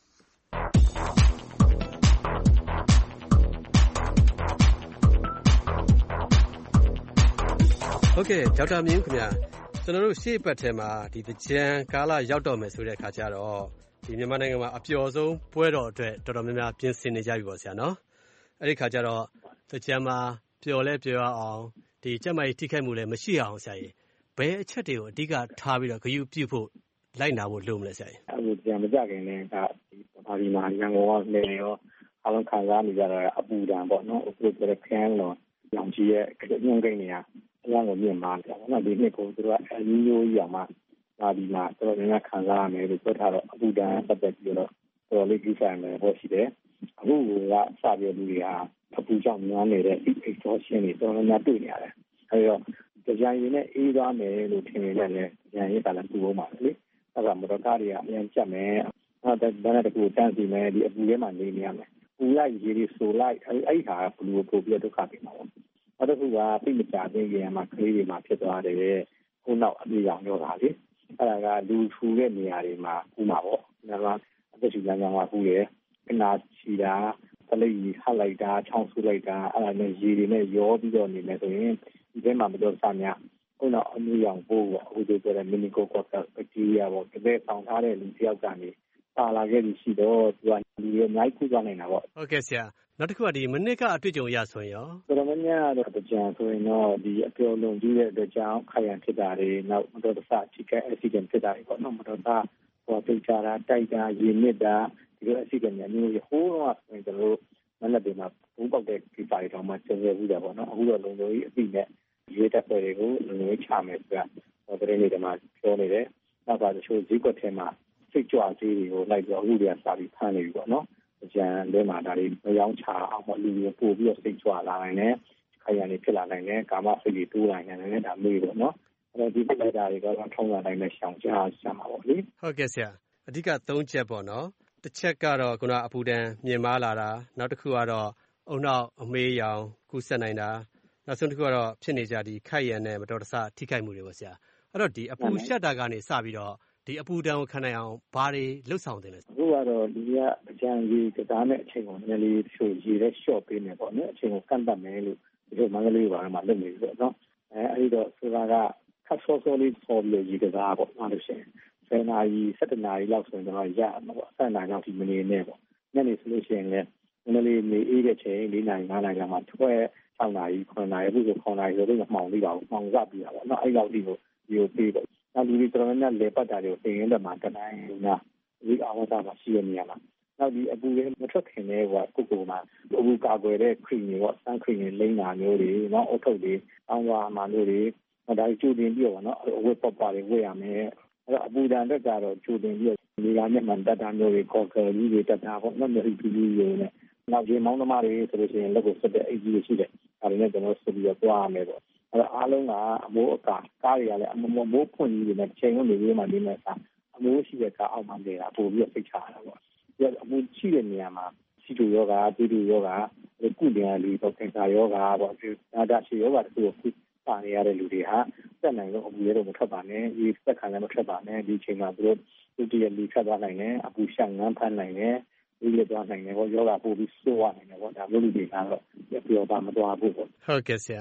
ဟုတ်ကဲ့ဒေါက်တာမြင့်ဦးခင်ဗျာကျွန်တော်တို့ရှေ့ပတ်ထဲမှာဒီသင်္ကြန်ကာလရောက်တော့မယ်ဆိုတဲ့အခါကျတော့ဒီမြန်မာနိုင်ငံမှာအပျော်ဆုံးပွဲတော်အတွက်တော်တော်များများပြင်ဆင်နေကြပြီပေါ့ဆရာနော်အဲ့ဒီခါကျတော့သင်္ကြန်မှာပျော်လဲပျော်ရအောင်ဒီကျန်းမာရေးထိခိုက်မှုလည်းမရှိအောင်ဆရာကြီးဘယ်အချက်တွေကိုအဓိကထားပြီးတော့ဂရုပြုဖို့လိုက်နာဖို့လိုမလဲဆရာကြီးအခုကြံမကြခင်လည်းဒါပါဒီမှာရန်ကုန်ကလည်းရောအားလုံးခံစားနေကြတာအပူဒဏ်ပေါ့နော်အခုပြောတဲ့ခန်းလောရောင်ကြီးရဲ့ညွန့်ကိန်းနေရအများကိုမြင်မှာတယ်နော်ဒီနှစ်ကိုသူတို့ကအမျိုးမျိုးကြီးအောင်မှဒါဒီမှာတော်တော်များခံစားရမယ်လို့ပြောထားတော့အပူဒဏ်ပတ်သက်ပြီးတော့တော်တော်လေးကြီးဆိုင်မယ်ဟောရှိတယ်အခုကစပြီးလူတွေဟာအပူကြောင့်များနေတဲ့ exhaustion တွေတော်တော်များတွေ့နေရတယ်အဲဒီတော့ကြံရည်နဲ့အေးသွားမယ်လို့ထင်နေတယ်လေကြံရည်ကလည်းပူအောင်ပါလေအဲ့ဒါမတော်ကားတွေကအရင်ကြက်မယ်အဲ့ဒါနဲ့တကူတန်းစီမယ်ဒီအပူထဲမှာနေနေရမယ်ပူလိုက်ရေတွေဆိုလိုက်အဲ့ဟာဘလူးပို့ပြီးဒုက္ခပေးမှာပေါ့အဲ့ဒါကပြိမကြသေးခင်မှာကလေးတွေမှာဖြစ်သွားတယ်ခုနောက်အပြေရောင်ရောတာလေအဲ့ဒါကလူထူတဲ့နေရာတွေမှာပူမှာပေါ့ဒါကအသက်ရှူလမ်းကြောင်းကပူတယ်ခနာချီတာပလိတ်ဟလိုက်တာချောင်းဆူလိုက်တာအဲ့ဒါနဲ့ရေတွေနဲ့ရောပြီးတော့နေမယ်ဆိုရင်ဒီထဲမှာမတော်ဆများခုနောက်အမျိုးရောင်ပိုးပေါ့အခုတို့ပြောတဲ့ meningococcus bacteria ပေါ့တကယ်ဆောင်ထားတဲ့လူတစ်ယောက်ကနေပါလာခဲ့ပြီးရှိတော့သူကလူတွေအများကြီးကူးသွားနိုင်တာပေါ့ဟုတ်ကဲ့ဆရာနောက်တစ်ခုကဒီမနစ်ကအတွေ့အကြုံရဆိုရင်ရောတော်တော်များများတော့ကြံဆိုရင်တော့ဒီအပြောလုံးကြီးတဲ့အတွက်ကြောင့်ခိုင်ရန်ဖြစ်တာတွေနောက်မတော်တဆထိခိုက် accident ဖြစ်တာတွေပေါ့နော်မတော်တဆဟိုပိတ်ချတာတိုက်တာရေနစ်တာဒီလို accident တွေအမျိုးကြီးဟိုးတော့ဆိုရင်ကျွန်တော်တို့မနက်တွေမှာဘူးပေါက်တဲ့ကိစ္စတွေတော့မှကျန်ရဘူးတယ်ပေါ့နော်အခုတော့လုံလုံကြီးအပြီးနဲ့ရေတက်ပွဲတွေကိုလုံလုံချမယ်ဆိုတာဟိုတရင်တွေမှာပြောနေတယ်နောက်ပါတချို့ဈေးကွက်ထဲမှာစိတ်ကြွဈေးတွေကိုလိုက်ပြီးအခုတွေကစာပြီးဖမ်းနေပြီပေါ့နော်ကြံလဲမှာဒါတွေမယောင်းချအောင်မလူတွေပို့ပြီးတော့စိတ်ကြွလာနိုင်တယ်ခိုင်ရန်တွေဖြစ်လာနိုင်တယ်ကာမစိတ်တွေတိုးလာနိုင်တယ်ဒါမျိုးပေါ့နော်အဲ့တော့ဒီပြဿနာတွေကတော့ထုံးလာတိုင်းနဲ့ရှောင်ကြမှာပေါ့လေဟုတ်ကဲ့ဆရာအဓိက3ချက်ပေါ့နော်တစ်ချက်ကတော့ခုနအပူဒဏ်မြင်မာလာတာနောက်တစ်ခုကတော့အုံနောက်အမေးရောင်ကူးစက်နိုင်တာနောက်ဆုံးတစ်ခုကတော့ဖြစ်နေကြဒီခိုက်ရန်နဲ့မတော်တဆထိခိုက်မှုတွေပေါ့ဆရာအဲ့တော့ဒီအပူရှက်တာကနေစပြီးတော့ဒီအပူဒဏ်ကိုခံနိုင်အောင်ဘာတွေလှုပ်ဆောင်သင့်လဲအခုကတော့ဒီကအကြံကြီးကစားတဲ့အချိန်ကိုနည်းနည်းချို့ရေနဲ့ရှော့ပေးနေပေါ့နော်အချိန်ကိုကန့်တတ်မယ်လို့ဒီလိုမန္တလေးဘာမှလုပ်နေပြီပေါ့နော်အဲဒီတော့ဆိုတာကခတ်စောစောလေးပေါ်ပြီးရေကစားပေါ့မှလို့ရှိရင်10 နာရီ17 နာရီလောက်ဆိုရင်ကျွန်တော်ရမှာပေါ့17 နာရီလောက်ဒီမနေနဲ့ပေါ့ညနေဆိုလို့ရှိရင်လည်းနည်းနည်းလေးနေအေးတဲ့ချိန်4 နာရီ5 နာရီလောက်မှထွက်6 နာရီ9 နာရီအခုဆို9 နာရီဆိုတော့မှောင်သေးပါဘူးမှောင်စပြီးတာပေါ့နော်အဲ့လောက်ဒီကိုဒီကိုပေးပေါ့နောက်လူတွေတော်တော်များများလေပတ်တာတွေကိုတင်ရင်းတက်မှာတတိုင်းနာဒီအဝါဒမှာရှိရနေရမှာနောက်ဒီအပူတွေမထွက်ခင်လေးကကိုမှာအပူကာကွယ်တဲ့ခရီးတွေပေါ့စမ်းခရီးတွေလိမ့်တာမျိုးတွေနောက်အုတ်ထုတ်တွေအောင်းသွားမှာမျိုးတွေဒါကြိုတင်ပြီးတော့နော်အဝတ်ပတ်ပါတွေဝတ်ရမယ်အဲ့တော့အပူဒဏ်တက်ကတော့ကြိုတင်ပြီးဒီကနေ့မှတက်တာမျိုးတွေခေါ်ခေါ်ကြီးတွေတက်တာပေါ့နော်မျိုးပြီးပြီးရုံနဲ့နောက်ဒီမောင်းသမားတွေဆိုလို့ရှိရင်လက်ကိုဆက်တဲ့အိတ်ကြီးတွေရှိတယ်ဒါတွေနဲ့ကျွန်တော်ဆက်ပြီးတော့သွားရမယ်ပေါ့အဲ့တော့အားလုံးကအမိုးအကာကားတွေကလည်းအမိုးဖွင့်ကြီးတွေနဲ့ချိန်လုံးတွေပြီးမှနေမဲ့အခါအမိုးရှိတဲ့ကားအောက်မှာနေတာပို့ပြီးတော့ဖိတ်ချရတာပေါ့ဒီအမိုးရှိတဲ့နေရာမှာစီတူယောဂါတီတူယောဂါကုလျာလူတော့ကင်ဆာယောဂါပေါ့ဒီဒါရှိယောဂါတခုခုပါနေရတဲ့လူတွေဟာတက်နိုင်တော့အပူရဲတော့မထွက်ပါနဲ့ဒီသက်ခံလည်းမထွက်ပါနဲ့ဒီချိန်မှာသူတို့သူတည်းလူထွက်သွားနိုင်တယ်အပူရှောင်ငန်းဖမ်းနိုင်တယ်ဒီလိုသွားနိုင်တယ်ပေါ့ယောဂါပို့ပြီးစိုးရနိုင်တယ်ပေါ့ဒါမျိုးလူတွေကတော့ပြောပါမသွားဘူးပေါ့ဟုတ်ကဲ့ဆရာ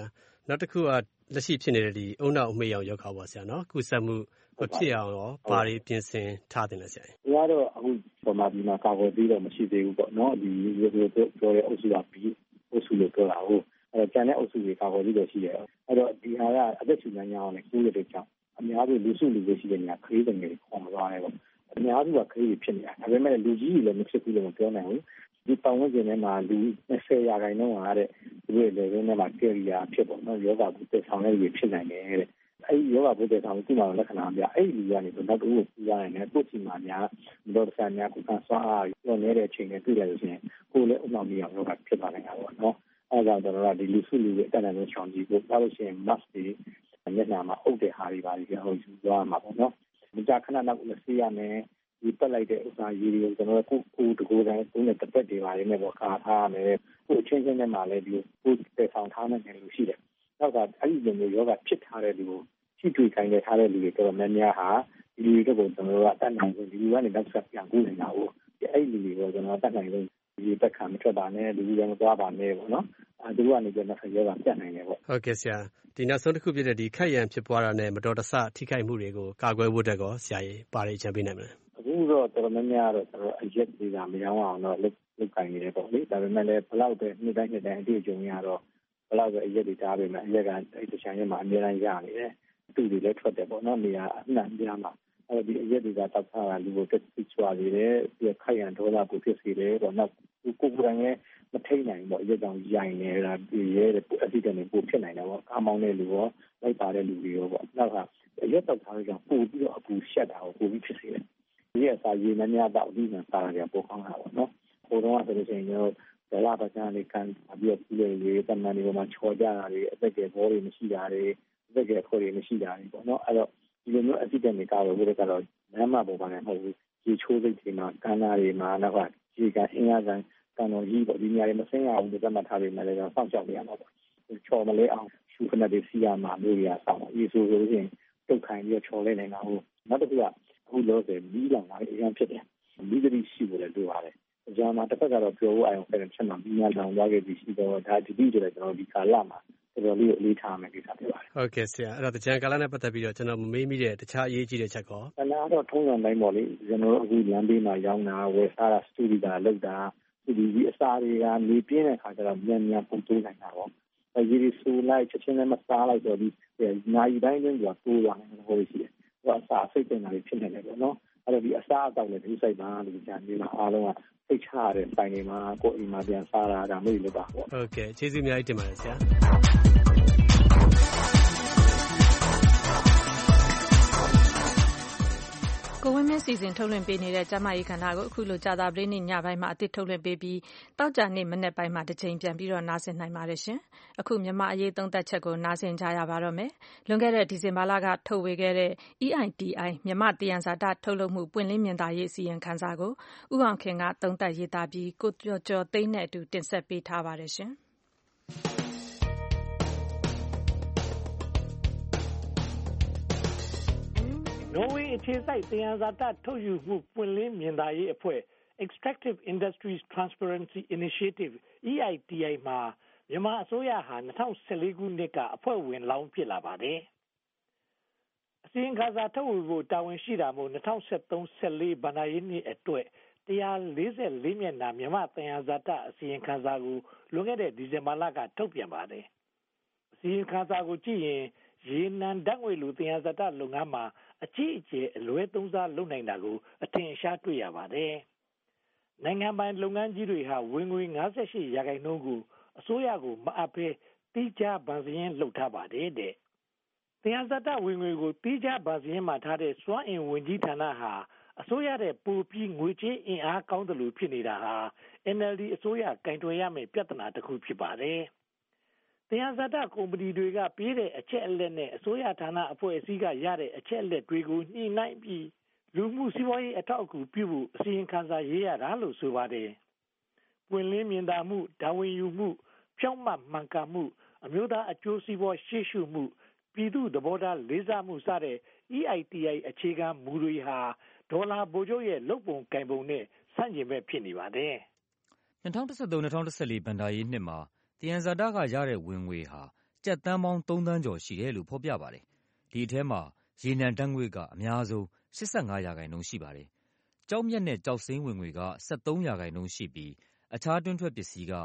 နောက်တစ်ခုကလက်ရှိဖြစ်နေတဲ့ဒီအုံနောက်အမေရောင်ရောဂါပေါ့ဆရာနော်ကူးစက်မှုမဖြစ်အောင်ရောဘာတွေပြင်ဆင်ထားတယ်လဲဆရာ။ဒီကတော့အခုပမာဒီမှာကာကွယ်ပြီးတော့မရှိသေးဘူးပေါ့နော်ဒီပြောတဲ့အုပ်စုကပြီးအုပ်စုလို့ပြောတာဟုတ်အဲ့တော့ကျန်တဲ့အုပ်စုတွေကာကွယ်ပြီးတော့ရှိတယ်အဲ့တော့ဒီဟာကအသက်ရှူလမ်းကြောင်းနဲ့ကူးရတဲ့ကြောင့်အများစုလူစုလူဝေးရှိတဲ့နေရာခရီးတွေခေါ်မသွားနဲ့ပေါ့အများစုကခရီးတွေဖြစ်နေတာဒါပေမဲ့လူကြီးတွေလည်းမဖြစ်ဘူးလို့မပြောနိုင်ဘူးဒီပတ်ဝန်းကျင်ထဲမှာလူ20ရာခိုင်နှုန်းဟာတဲ့ဒီလိုလေထဲမှာကယ်ရီယာဖြစ်ပေါ့နော်ယောဂဘူးတက်ဆောင်တဲ့လူဖြစ်နိုင်တယ်တဲ့အဲ့ဒီယောဂဘူးတက်ဆောင်သူ့မှာလက္ခဏာပြအဲ့ဒီလူကနေတော့နောက်တစ်ခုကိုပြရနိုင်တယ်ကိုယ့်စီမှာများမတော်တဆများကိုယ်ကဆွမ်းအားရောနေတဲ့အချိန်နဲ့တွေ့လိုက်လို့ရှိရင်ကိုယ်လည်းအမှောင်မြောင်ယောဂဖြစ်သွားနိုင်တာပေါ့နော်အဲ့ဒါကြောင့်ကျွန်တော်တို့ဒီလူစုလူဝေးအတတ်နိုင်ဆုံးရှောင်ကြဉ်ဖို့ဒါလို့ရှိရင် mask တွေမျက်နှာမှာအုပ်တဲ့ဟာတွေပါပြီးတော့ယူသွားမှာပေါ့နော်မကြာခဏနောက်လည်းဆေးရမယ်ဒီပတ်လိုက်တဲ့ဥစ္စာရည်တွေကိုကျွန်တော်တို့ကိုတကူတိုင်းကိုနဲ့တစ်ပတ်တွေပါရင်းနဲ့ပေါ့ကာထားရမယ်ကိုချင်းချင်းနဲ့မှလည်းဒီကိုတည်ဆောင်ထားနိုင်တယ်လို့ရှိတယ်နောက်ကအဲ့ဒီလိုမျိုးယောဂဖြစ်ထားတဲ့လူကိုရှိတွေ့ခိုင်းနေထားတဲ့လူတွေတော်တော်များများဟာဒီလူတွေကိုကျွန်တော်တို့ကတတ်နိုင်ဆုံးဒီလူကနေနောက်ဆက်ပြန်ကူးနေတာကိုအဲ့ဒီလူတွေကိုကျွန်တော်တတ်နိုင်ဆုံးဒီတက်ခံမထွက်ပါနဲ့လူတွေမသွားပါနဲ့ပေါ့နော်သူတို့ကနေပြန်နောက်ဆက်ယောဂပြတ်နိုင်တယ်ပေါ့ဟုတ်ကဲ့ဆရာဒီနောက်ဆုံးတစ်ခုဖြစ်တဲ့ဒီခက်ရန်ဖြစ်ပွားတာနဲ့မတော်တဆထိခိုက်မှုတွေကိုကာကွယ်ဖို့တက်ကောဆရာကြီးပါရချန်ပေးနိုင်မလားအခုတော့တော်တော်များများတော့ကျွန်တော်အရက်တွေကမရောင်းအောင်တော့လုပ်ကိုင်နေတယ်ပေါ့လေဒါပေမဲ့လည်းဘလောက်ပဲနှစ်တိုင်းအတွေ့အကြုံရတော့ဘလောက်ပဲအရက်တွေတားပေမဲ့အရက်ကအဲ့တခြားရက်မှာအများအားရနေတယ်သူတွေလည်းထွက်တယ်ပေါ့နော်နေရာအနှံ့ပြားမှာအဲ့ဒီအရက်တွေကတောက်ထားတာလူကိုတက်ပြီးချွာနေတယ်ပြီးခိုက်ရန်ဒေါသကိုဖြစ်စေတယ်ပေါ့နော်ကိုယ်ကိုယ်တိုင်လည်းမထိန်နိုင်ပေါ့အရက်ကြောင့်ရိုင်နေတာဒီရဲတဲ့အစီအစဉ်တွေပိုဖြစ်နိုင်တယ်ပေါ့ကားမောင်းတဲ့လူရောလိုက်ပါတဲ့လူတွေရောပေါ့နောက်ကအရက်တောက်ထားတဲ့ကြောင့်ပို့ပြီးတော့အပူရှက်တာကိုပိုပြီးဖြစ်စေတယ်ဒီအစာရေများတော့ဒီမှာစားရပိုကောင်းတာပေါ့နော်ဟိုတော့ဆိုလို့ရှိရင်ကျွန်တော်ဒလာပကံလေးကန်ပြီးတော့ပြီးလေတမန်တွေမှာချော်ကြတာတွေအသက်ကြီးဘောတွေမရှိတာတွေအသက်ကြီးခွေတွေမရှိတာတွေပေါ့နော်အဲ့တော့ဒီလိုမျိုးအစီအစဉ်တွေကားလို့ဘယ်ကတော့လမ်းမပေါ်မှာလည်းမဟုတ်ဘူးဒီချိုးစိတ်တွေမှာကန်းနာတွေမှာနောက်ကဒီကအင်အားကန်ကန်တော်ကြီးပေါ့ဒီနေရာတွေမဆင်းရဘူးဒီကမှထားပြီးမှလည်းတော့စောင့်ရှောက်နေရမှာပေါ့ချော်မလဲအောင်ရှုခဏတွေစီရမှာမျိုးတွေဆောင်းရေးဆိုလို့ရှိရင်တုတ်ခိုင်ပြီးချော်လဲနေတာဟုတ်နောက်တစ်ခုကအခုလို့ဆိုမီးလောင်တာအရင်ဖြစ်တယ်မီးသတိရှိဖို့လည်းလိုပါတယ်အကြောင်းမှာတစ်ဖက်ကတော့ပြောဖို့အောင်ဖက်ချက်မှာမီးများလောင်သွားခဲ့ပြီးရှိတော့ဒါဒီပြီးဆိုတော့ကျွန်တော်ဒီကာလမှာတော်တော်လေးအလေးထားမယ်ကိစ္စဖြစ်ပါတယ်ဟုတ်ကဲ့ဆရာအဲ့တော့တကြံကာလနဲ့ပတ်သက်ပြီးတော့ကျွန်တော်မေးမိတဲ့တခြားအရေးကြီးတဲ့ချက်ကောအလားတော့ထုံးစံတိုင်းပေါ့လေကျွန်တော်တို့အခုလမ်းဘေးမှာရောင်းတာဝယ်စားတာစတူဒီတာလောက်တာဒီအစာတွေကနေပြင်းတဲ့ခါကျတော့မြန်မြန်ပုံတိုးနိုင်တာပေါ့အဲဒီဆူလိုက်ချက်ချင်းနဲ့မစားလိုက်တော့ဒီနိုင်တိုင်းတွင်ကတိုးသွားတယ်ဟိုရှိတယ်ဟိုအစာစိတ်တင်တာတွေဖြစ်နေတယ်ပေါ့နော်အဲ့တော့ဒီအစာအသောက်လည်းဒီစိတ်ပါလို့ကြာနေမှာအားလုံးကစိတ်ချရတဲ့ဆိုင်တွေမှာကိုယ်အိမ်မှာပြန်စားတာဒါမျိုးတွေလုပ်ပါပေါ့ဟုတ်ကဲ့ကျေးဇူးအများကြီးတင်ပါတယ်ဆရာကိုဝင်းမင်းစီစဉ်ထုတ်လွှင့်ပေးနေတဲ့ကျမကြီးခန္ဓာကိုအခုလိုကြာသပတေးနေ့ညပိုင်းမှာအသစ်ထုတ်လွှင့်ပေးပြီးတောက်ကြနေ့မနေ့ပိုင်းမှာတစ်ချိန်ပြန်ပြီးတော့နားဆင်နိုင်ပါတယ်ရှင်။အခုမြန်မာအရေးသုံးသပ်ချက်ကိုနားဆင်ကြရပါတော့မယ်။လွန်ခဲ့တဲ့ဒီဇင်ဘာလကထုတ်ဝေခဲ့တဲ့ EITI မြန်မာတယံဇာတထုတ်လုပ်မှုပွင့်လင်းမြင်သာရေးအစီရင်ခံစာကိုဦးအောင်ခင်ကသုံးသပ်ရေးသားပြီးကိုကျော်သိန်းနဲ့အတူတင်ဆက်ပေးထားပါတယ်ရှင်။နော်ဝေအခြေစိုက်သယံဇာတထုတ်ယူမှုပွင့်လင်းမြင်သာရေးအဖွဲ့ Extractive Industries Transparency Initiative EITI မှာမြန်မာအစိုးရဟာ2014ခုနှစ်ကအဖွဲ့ဝင်လောင်းဖြစ်လာပါတယ်။အစီရင်ခံစာထုတ်ဝေဖို့တာဝန်ရှိတာမို့2013-14ဘဏ္ဍာရေးနှစ်အတွက်144မျက်နှာမြန်မာသယံဇာတအစီရင်ခံစာကိုလွန်ခဲ့တဲ့ဒီဇင်ဘာလကထုတ်ပြန်ပါတယ်။အစီရင်ခံစာကိုကြည့်ရင်ရေနံဓာတ်ငွေလိုသယံဇာတလုပ်ငန်းမှာအကြီးအကျယ်အလွဲသုံးစားလုပ်နိုင်တာကိုအထင်အရှားတွေ့ရပါတယ်။နိုင်ငံပိုင်လုပ်ငန်းကြီးတွေဟာဝင်ငွေ58% ကိုအစိုးရကိုမအပ်ဘဲတိကျဗန်စရင်လှုပ်ထားပါတယ်တဲ့။သယံဇာတဝင်ငွေကိုတိကျဗန်စရင်မှာထားတဲ့စွမ်းအင်ဝင်ကြီးဌာနဟာအစိုးရတဲ့ပိုပြီးငွေကြေးအင်အားကောင်းတယ်လို့ဖြစ်နေတာဟာ NLD အစိုးရကင်တွယ်ရမယ့်ပြဿနာတစ်ခုဖြစ်ပါတယ်။သယံဇာတကုမ္ပဏီတွေကပေးတဲ့အချက်အလက်နဲ့အစိုးရဌာနအဖွဲ့အစည်းကရတဲ့အချက်အလက်တွေကိုညှိနှိုင်းပြီးလူမှုစီးပွားရေးအထောက်အကူပြုဖို့အစီရင်ခံစာရေးရတာလို့ဆိုပါတယ်။ပွင့်လင်းမြင်သာမှုတာဝန်ယူမှုဖြောင့်မတ်မှန်ကန်မှုအမျိုးသားအကျိုးစီးပွားရှေ့ရှုမှုပြည်သူသဘောထားလေးစားမှုစတဲ့ EITI အခြေခံမူတွေဟာဒေါ်လာဗိုလ်ချုပ်ရဲ့လုပ်ပုံကိုင်ပုံနဲ့ဆန့်ကျင်ဘက်ဖြစ်နေပါတယ်။2013-2014ဘဏ္ဍာရေးနှစ်မှာသယံဇာတကရတဲ့ဝင်ငွေဟာကျပ်သန်းပေါင်း3 သန်းကျော်ရှိတယ်လို့ဖော်ပြပါတယ်။ဒီအထဲမှာရေနံဓာတ်ငွေ့ကအများဆုံး85% ရှိပါတယ်။ကျောက်မျက်နဲ့ကျောက်စိမ်းဝင်ငွေက13% ရှိပြီးအခြားတွင်းထွက်ပစ္စည်းက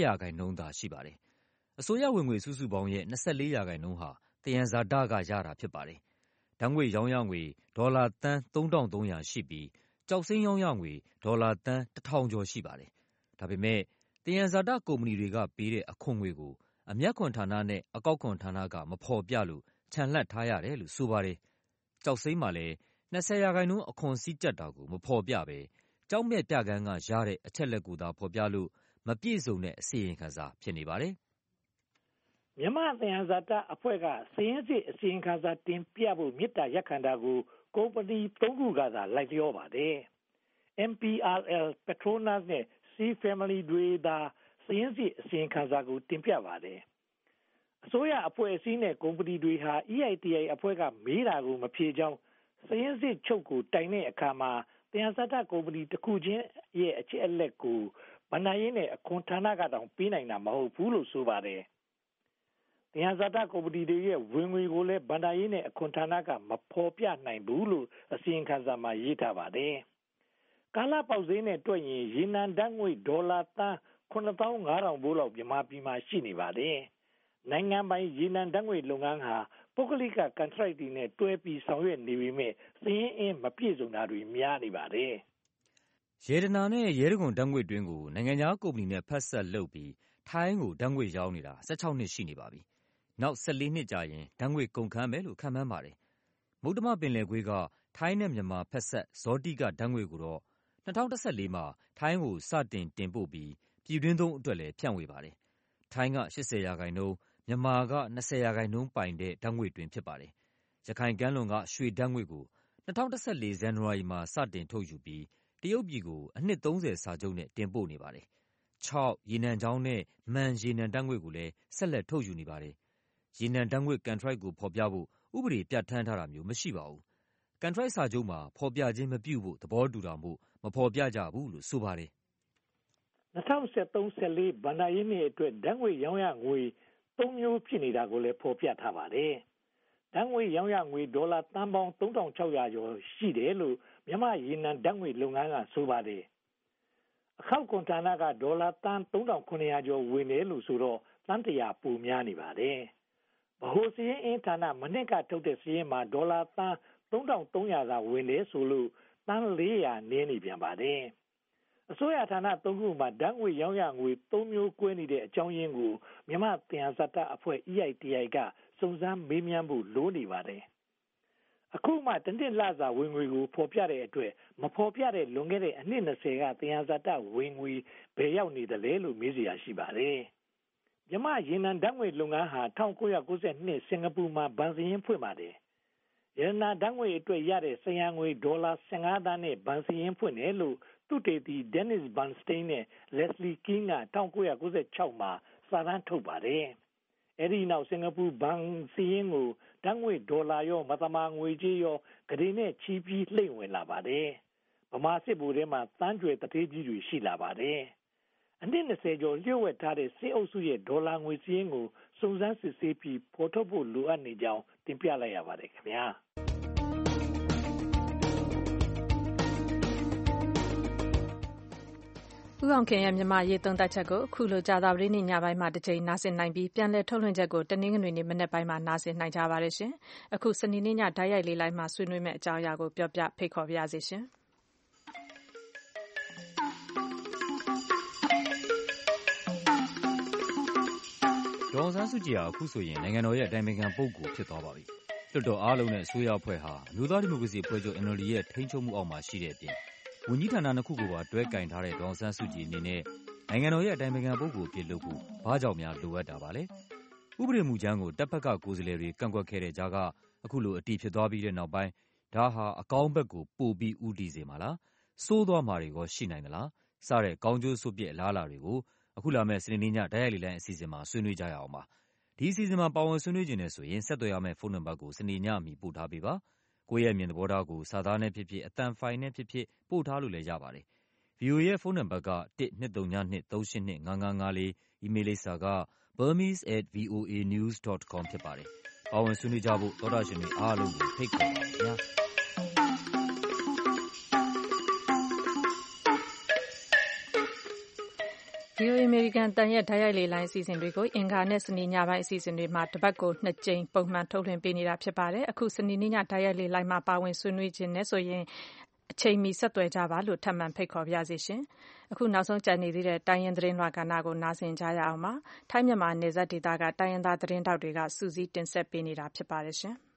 2% သာရှိပါတယ်။အစိုးရဝင်ငွေစုစုပေါင်းရဲ့24% ဟာသယံဇာတကရတာဖြစ်ပါတယ်။ဓာတ်ငွေ့ရောင်းရငွေဒေါ်လာသန်း3300ရှိပြီးကျောက်စိမ်းရောင်းရငွေဒေါ်လာသန်း1000ကျော်ရှိပါတယ်။ဒါပေမဲ့သယံဇာတကုမ္ပဏီတွေကပေးတဲ့အခွန်ငွေကိုအမြတ်ခွန်ဌာနနဲ့အကောက်ခွန်ဌာနကမဖော်ပြလို့ချန်လှပ်ထားရတယ်လို့ဆိုပါတယ်။ကျောက်စိမ်းမှာလည်း20% အခွန်စည်းကြပ်တာကိုမဖော်ပြဘဲကျောက်မျက်ပြကန်းကရတဲ့အချက်လက်ကိုသာဖော်ပြလို့မပြည့်စုံတဲ့အစီရင်ခံစာဖြစ်နေပါတယ်။မြန်မာသယံဇာတအဖွဲ့ကစာရင်းစစ်အစီရင်ခံစာတင်ပြဖို့မေတ္တာရပ်ခံတာကိုကုမ္ပဏီ3 ခုကသာလိုက်လျောပါတယ်။ MPRL, Petronas နဲ့ Sea Family တွေသာစာရင်းစစ်အစီရင်ခံစာကိုတင်ပြပါတယ်။အစိုးရအဖွဲ့အစည်းနဲ့ကုမ္ပဏီတွေဟာ EITI အဖွဲ့ကမေးတာကိုမဖြေကြောင်းစာရင်းစစ်ချုပ်ကိုတိုင်တဲ့အခါမှာသယံဇာတကုမ္ပဏီတစ်ခုချင်းရဲ့အချက်အလက်ကိုဘဏ္ဍာရေးနဲ့အခွန်ဌာနကတောင်ပေးနိုင်တာမဟုတ်ဘူးလို့ဆိုပါတယ်။သယံဇာတကုမ္ပဏီတွေရဲ့ဝင်ငွေကိုလည်းဘဏ္ဍာရေးနဲ့အခွန်ဌာနကမဖော်ပြနိုင်ဘူးလို့အစီရင်ခံစာမှာရေးထားပါတယ်။ကာလပေါက်ဈေးနဲ့တွက်ရင်ရေနံဓာတ်ငွေ့ဒေါ်လာသန်း9500ဘိုးလောက်မြန်မာပြည်မှာရှိနေပါတယ်။နိုင်ငံပိုင်ရေနံဓာတ်ငွေ့လုပ်ငန်းဟာပုဂ္ဂလိကကန်ထရိုက်တွေနဲ့တွဲပြီးဆောင်ရွက်နေပေမဲ့စာရင်းအင်းမပြည့်စုံတာတွေများနေပါတယ်။ရေတနာနဲ့ရဲတံခွန်ဓာတ်ငွေ့တွင်းကိုနိုင်ငံခြားကုမ္ပဏီနဲ့ဖက်ဆက်လုပ်ပြီးထိုင်းကိုဓာတ်ငွေ့ရောင်းနေတာ16 နှစ်ရှိနေပါပြီ။နောက်14 နှစ်ကြာရင်ဓာတ်ငွေ့ကုန်ခန်းမယ်လို့ခန့်မှန်းပါတယ်။မုတ္တမပင်လယ်ကွေ့ကထိုင်းနဲ့မြန်မာဖက်ဆက်ဇောတိကဓာတ်ငွေ့ကိုတော့2014မှာထိုင်းကိုစတင်ပို့ပြီးပြည်တွင်းသုံးအတွက်လည်းဖြန့်ဝေပါတယ်။ထိုင်းက80%မြန်မာက20% ပိုင်တဲ့ဓာတ်ငွေ့တွင်းဖြစ်ပါတယ်။ရခိုင်ကမ်းလွန်ကရွှေဓာတ်ငွေ့ကို2014 ဇန်နဝါရီမှာစတင်ထုတ်ယူပြီးတရုတ်ပြည်ကိုအနှစ်30စာချုပ်နဲ့တင်ပို့နေပါတယ်။6ရေနံချောင်းနဲ့မန်ရေနံဓာတ်ငွေ့ကိုလည်းဆက်လက်ထုတ်ယူနေပါတယ်။ရေနံဓာတ်ငွေ့ကန်ထရိုက်ကိုဖော်ပြဖို့ဥပဒေပြဋ္ဌာန်းထားတာမျိုးမရှိပါဘူး။ကန်ထရိုက်စာချုပ်မှာဖော်ပြခြင်းမပြုဖို့သဘောတူတာမို့မဖော်ပြကြဘူးလို့ဆိုပါတယ်။2013-14ဘဏ္ဍာရေးနှစ်အတွက်ဓာတ်ငွေ့ရောင်းရငွေ3 မျိုးဖြစ်နေတာကိုလည်းဖော်ပြထားပါတယ်။ဓာတ်ငွေ့ရောင်းရငွေဒေါ်လာသန်းပေါင်း3600ကျော်ရှိတယ်လို့မြန်မာရေနံဓာတ်ငွေ့လုပ်ငန်းကဆိုပါတယ်။အခောက်ကွန်ဌာနကဒေါ်လာသန်း3900ကျော်ဝင်တယ်လို့ဆိုတော့သန်း100ပိုများနေပါတယ်။ဗဟိုစည်းအင်းဌာနမနှစ်ကထုတ်တဲ့စည်းမှာဒေါ်လာသန်း3300သာဝင်တယ်ဆိုလို့သန်း400နည်းနေပြန်ပါတယ်။အစိုးရဌာန3 ခုမှာဓာတ်ငွေ့ရောင်းရငွေ3 မျိုးကွဲနေတဲ့အကြောင်းရင်းကိုမြန်မာသယံဇာတအဖွဲ့ EITI ကစုံစမ်းမေးမြန်းဖို့လိုနေပါတယ်။အခုမှတနှစ်လစာဝင်ငွေကိုဖော်ပြတဲ့အတွက်မဖော်ပြတဲ့လွန်ခဲ့တဲ့အနှစ်20ကသယံဇာတဝင်ငွေဘယ်ရောက်နေတယ်လဲလို့မေးစရာရှိပါတယ်။မြန်မာရေနံဓာတ်ငွေ့လုပ်ငန်းဟာ1992စင်ကာပူမှာဘဏ်စရင်းဖွင့်ပါတယ်။ရေနံဓာတ်ငွေ့အတွက်ရတဲ့စရံငွေဒေါ်လာ15 သန်းနဲ့ဘဏ်စရင်းဖွင့်တယ်လို့သုတေသီ Dennis Bernstein နဲ့ Leslie King က1996မှာစာတမ်းထုတ်ပါတယ်။အဲဒီနောက်စင်ကာပူဘဏ်စရင်းကိုဓာတ်ငွေ့ဒေါ်လာရောမသမာငွေကြေးရောဂရေနဲ့ချီးပြီးလှိမ့်ဝင်လာပါတယ်။ဗမာစစ်ဗိုလ်ထဲမှာတန်းကြွယ်တထေးကြီးတွေရှိလာပါတယ်။အနှစ်20ကျော်လျှို့ဝှက်ထားတဲ့စစ်အုပ်စုရဲ့ဒေါ်လာငွေစရင်းကိုစုံစမ်းစစ်ဆေးပြီးဖော်ထုတ်ဖို့လိုအပ်နေကြောင်းတင်ပြလိုက်ရပါတယ်ခင်ဗျာ။ဦးအောင်ခင်ရဲ့မြန်မာရေးသုံးသပ်ချက်ကိုအခုလိုကြာသပတေးနေ့ညပိုင်းမှာတစ်ချိန်နားဆင်နိုင်ပြီးပြန်လည်ထုတ်လွှင့်ချက်ကိုတနင်္ဂနွေနေ့မနက်ပိုင်းမှာနားဆင်နိုင်ကြပါတယ်ရှင်။အခုစနေနေ့ညဓာတ်ရိုက်လေးလိုက်မှာဆွေးနွေးမယ့်အကြောင်းအရာကိုပြောပြဖိတ်ခေါ်ပါရစေရှင်။ဒေါ်အောင်ဆန်းစုကြည်ဟာအခုဆိုရင်နိုင်ငံတော်ရဲ့အတိုင်ပင်ခံပုဂ္ဂိုလ်ဖြစ်သွားပါပြီ။လွှတ်တော်အားလုံးနဲ့အစိုးရအဖွဲ့ဟာအမျိုးသားဒီမိုကရေစီအဖွဲ့ချုပ် NLD ရဲ့ထိန်းချုပ်မှုအောက်မှာရှိတဲ့အပြင်ဝန်ကြီးဌာန2 ခုကိုပါတွဲကင်ထားတဲ့ဒေါ်အောင်ဆန်းစုကြည်အနေနဲ့နိုင်ငံတော်ရဲ့အတိုင်ပင်ခံပုဂ္ဂိုလ်အဖြစ်လုပ်ဖို့ဘာကြောင့်များလိုအပ်တာပါလဲ။ဥပဒေမူကြမ်းကိုတပ်ဖက်ကကိုယ်စားလှယ်တွေကန့်ကွက်ခဲ့တဲ့ကြားကအခုလိုအတည်ဖြစ်သွားပြီးတဲ့နောက်ပိုင်းဒါဟာအကောင်းဘက်ကိုပိုပြီးဦးတည်စေမှာလား။စိုးသွားမှာတွေကရှိနိုင်သလား။စတဲ့ကောင်းကျိုးဆိုးပြစ်အလားအလာတွေကိုအခုလာမယ့်စနေနေ့ညဓာတ်ရိုက်လေးလိုင်းအစီအစဉ်မှာဆွေးနွေးကြရအောင်ပါ။ဒီအစီအစဉ်မှာပါဝင်ဆွေးနွေးခြင်းနဲ့ဆိုရင်ဆက်သွယ်ရမယ့်ဖုန်းနံပါတ်ကိုစနေညမီပို့ထားပေးပါ။ကိုယ့်ရဲ့အမြင်သဘောထားကိုစာသားနဲ့ဖြစ်ဖြစ်အသံဖိုင်နဲ့ဖြစ်ဖြစ်ပို့ထားလို့လည်းရပါတယ်။ VOA ရဲ့ဖုန်းနံပါတ်က12393825554 အီးမေးလ်လိပ်စာက burmese@voanews.com ဖြစ်ပါတယ်။ပါဝင်ဆွေးနွေးကြဖို့သောတာရှင်တွေအားလုံးကိုဖိတ်ခေါ်ပါတယ်ခင်ဗျာ။ VOA အမေရိကန်အသံရဲ့တိုက်ရိုက်လေလှိုင်းအစီအစဉ်တွေကိုအင်္ဂါနဲ့စနေညပိုင်းအစီအစဉ်တွေမှာတပတ်ကို2 ကြိမ်ပုံမှန်ထုတ်လွှင့်ပေးနေတာဖြစ်ပါတယ်။အခုစနေနေ့ညတိုက်ရိုက်လေလှိုင်းမှာပါဝင်ဆွေးနွေးခြင်းနဲ့ဆိုရင်အချိန်မီဆက်သွယ်ကြပါလို့ထပ်မံဖိတ်ခေါ်ပါရစေရှင်။အခုနောက်ဆုံးကြံနေသေးတဲ့တိုင်းရင်းသတင်းလွှာကဏ္ဍကိုနားဆင်ကြရအောင်ပါ။ထိုင်းမြန်မာနယ်စပ်ဒေသကတိုင်းရင်းသားသတင်းတောက်တွေကစူးစီးတင်ဆက်ပေးနေတာဖြစ်ပါတယ်ရှင်။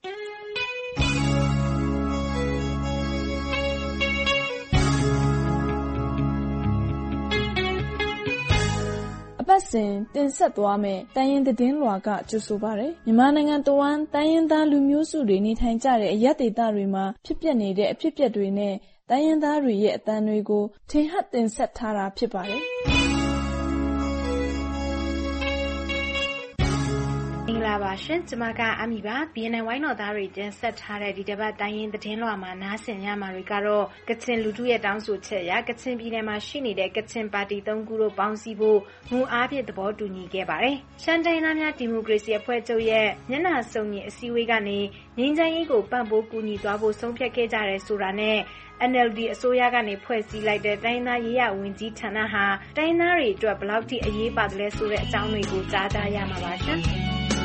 အပတ်စဉ်တင်ဆက်သွားမယ့်တိုင်းရင်းသတင်းလွှာကကြိုဆိုပါရယ်မြန်မာနိုင်ငံတဝန်းတိုင်းရင်းသားလူမျိုးစုတွေနေထိုင်ကြတဲ့အရပ်ဒေသတွေမှာဖြစ်ပျက်နေတဲ့အဖြစ်အပျက်တွေနဲ့တိုင်းရင်းသားတွေရဲ့အသံတွေကိုထင်ဟပ်တင်ဆက်ထားတာဖြစ်ပါတယ်မင်္ဂလာပါရှင်ကျမကအမီပါ BNN ဝိုင်းတော်သားတွေတင်ဆက်ထားတဲ့ဒီတစ်ပတ်တိုင်းရင်းသတင်းလွှာမှာနားဆင်ရမှာတွေကတော့ကချင်လူထုရဲ့တောင်းဆိုချက်အရကချင်ပြည်နယ်မှာရှိနေတဲ့ကချင်ပါတီ3ခုတို့ပေါင်းစည်းဖို့မူအားဖြင့်သဘောတူညီခဲ့ပါတယ်။ရှမ်းတိုင်းသားများဒီမိုကရေစီအဖွဲ့ချုပ်ရဲ့မျက်နှာစုံညီအစည်းအဝေးကနေငြိမ်းချမ်းရေးကိုပံ့ပိုးကူညီသွားဖို့ဆုံးဖြတ်ခဲ့ကြတယ်ဆိုတာနဲ့NLD အစိုးရကနေဖွဲ့စည်းလိုက်တဲ့တိုင်းသားရေးရဝန်ကြီးဌာနဟာတိုင်းသားတွေအတွက်ဘယ်လောက်ထိအရေးပါတယ်လဲဆိုတဲ့အကြောင်းတွေကိုကြားကြရမှာပါရှင်။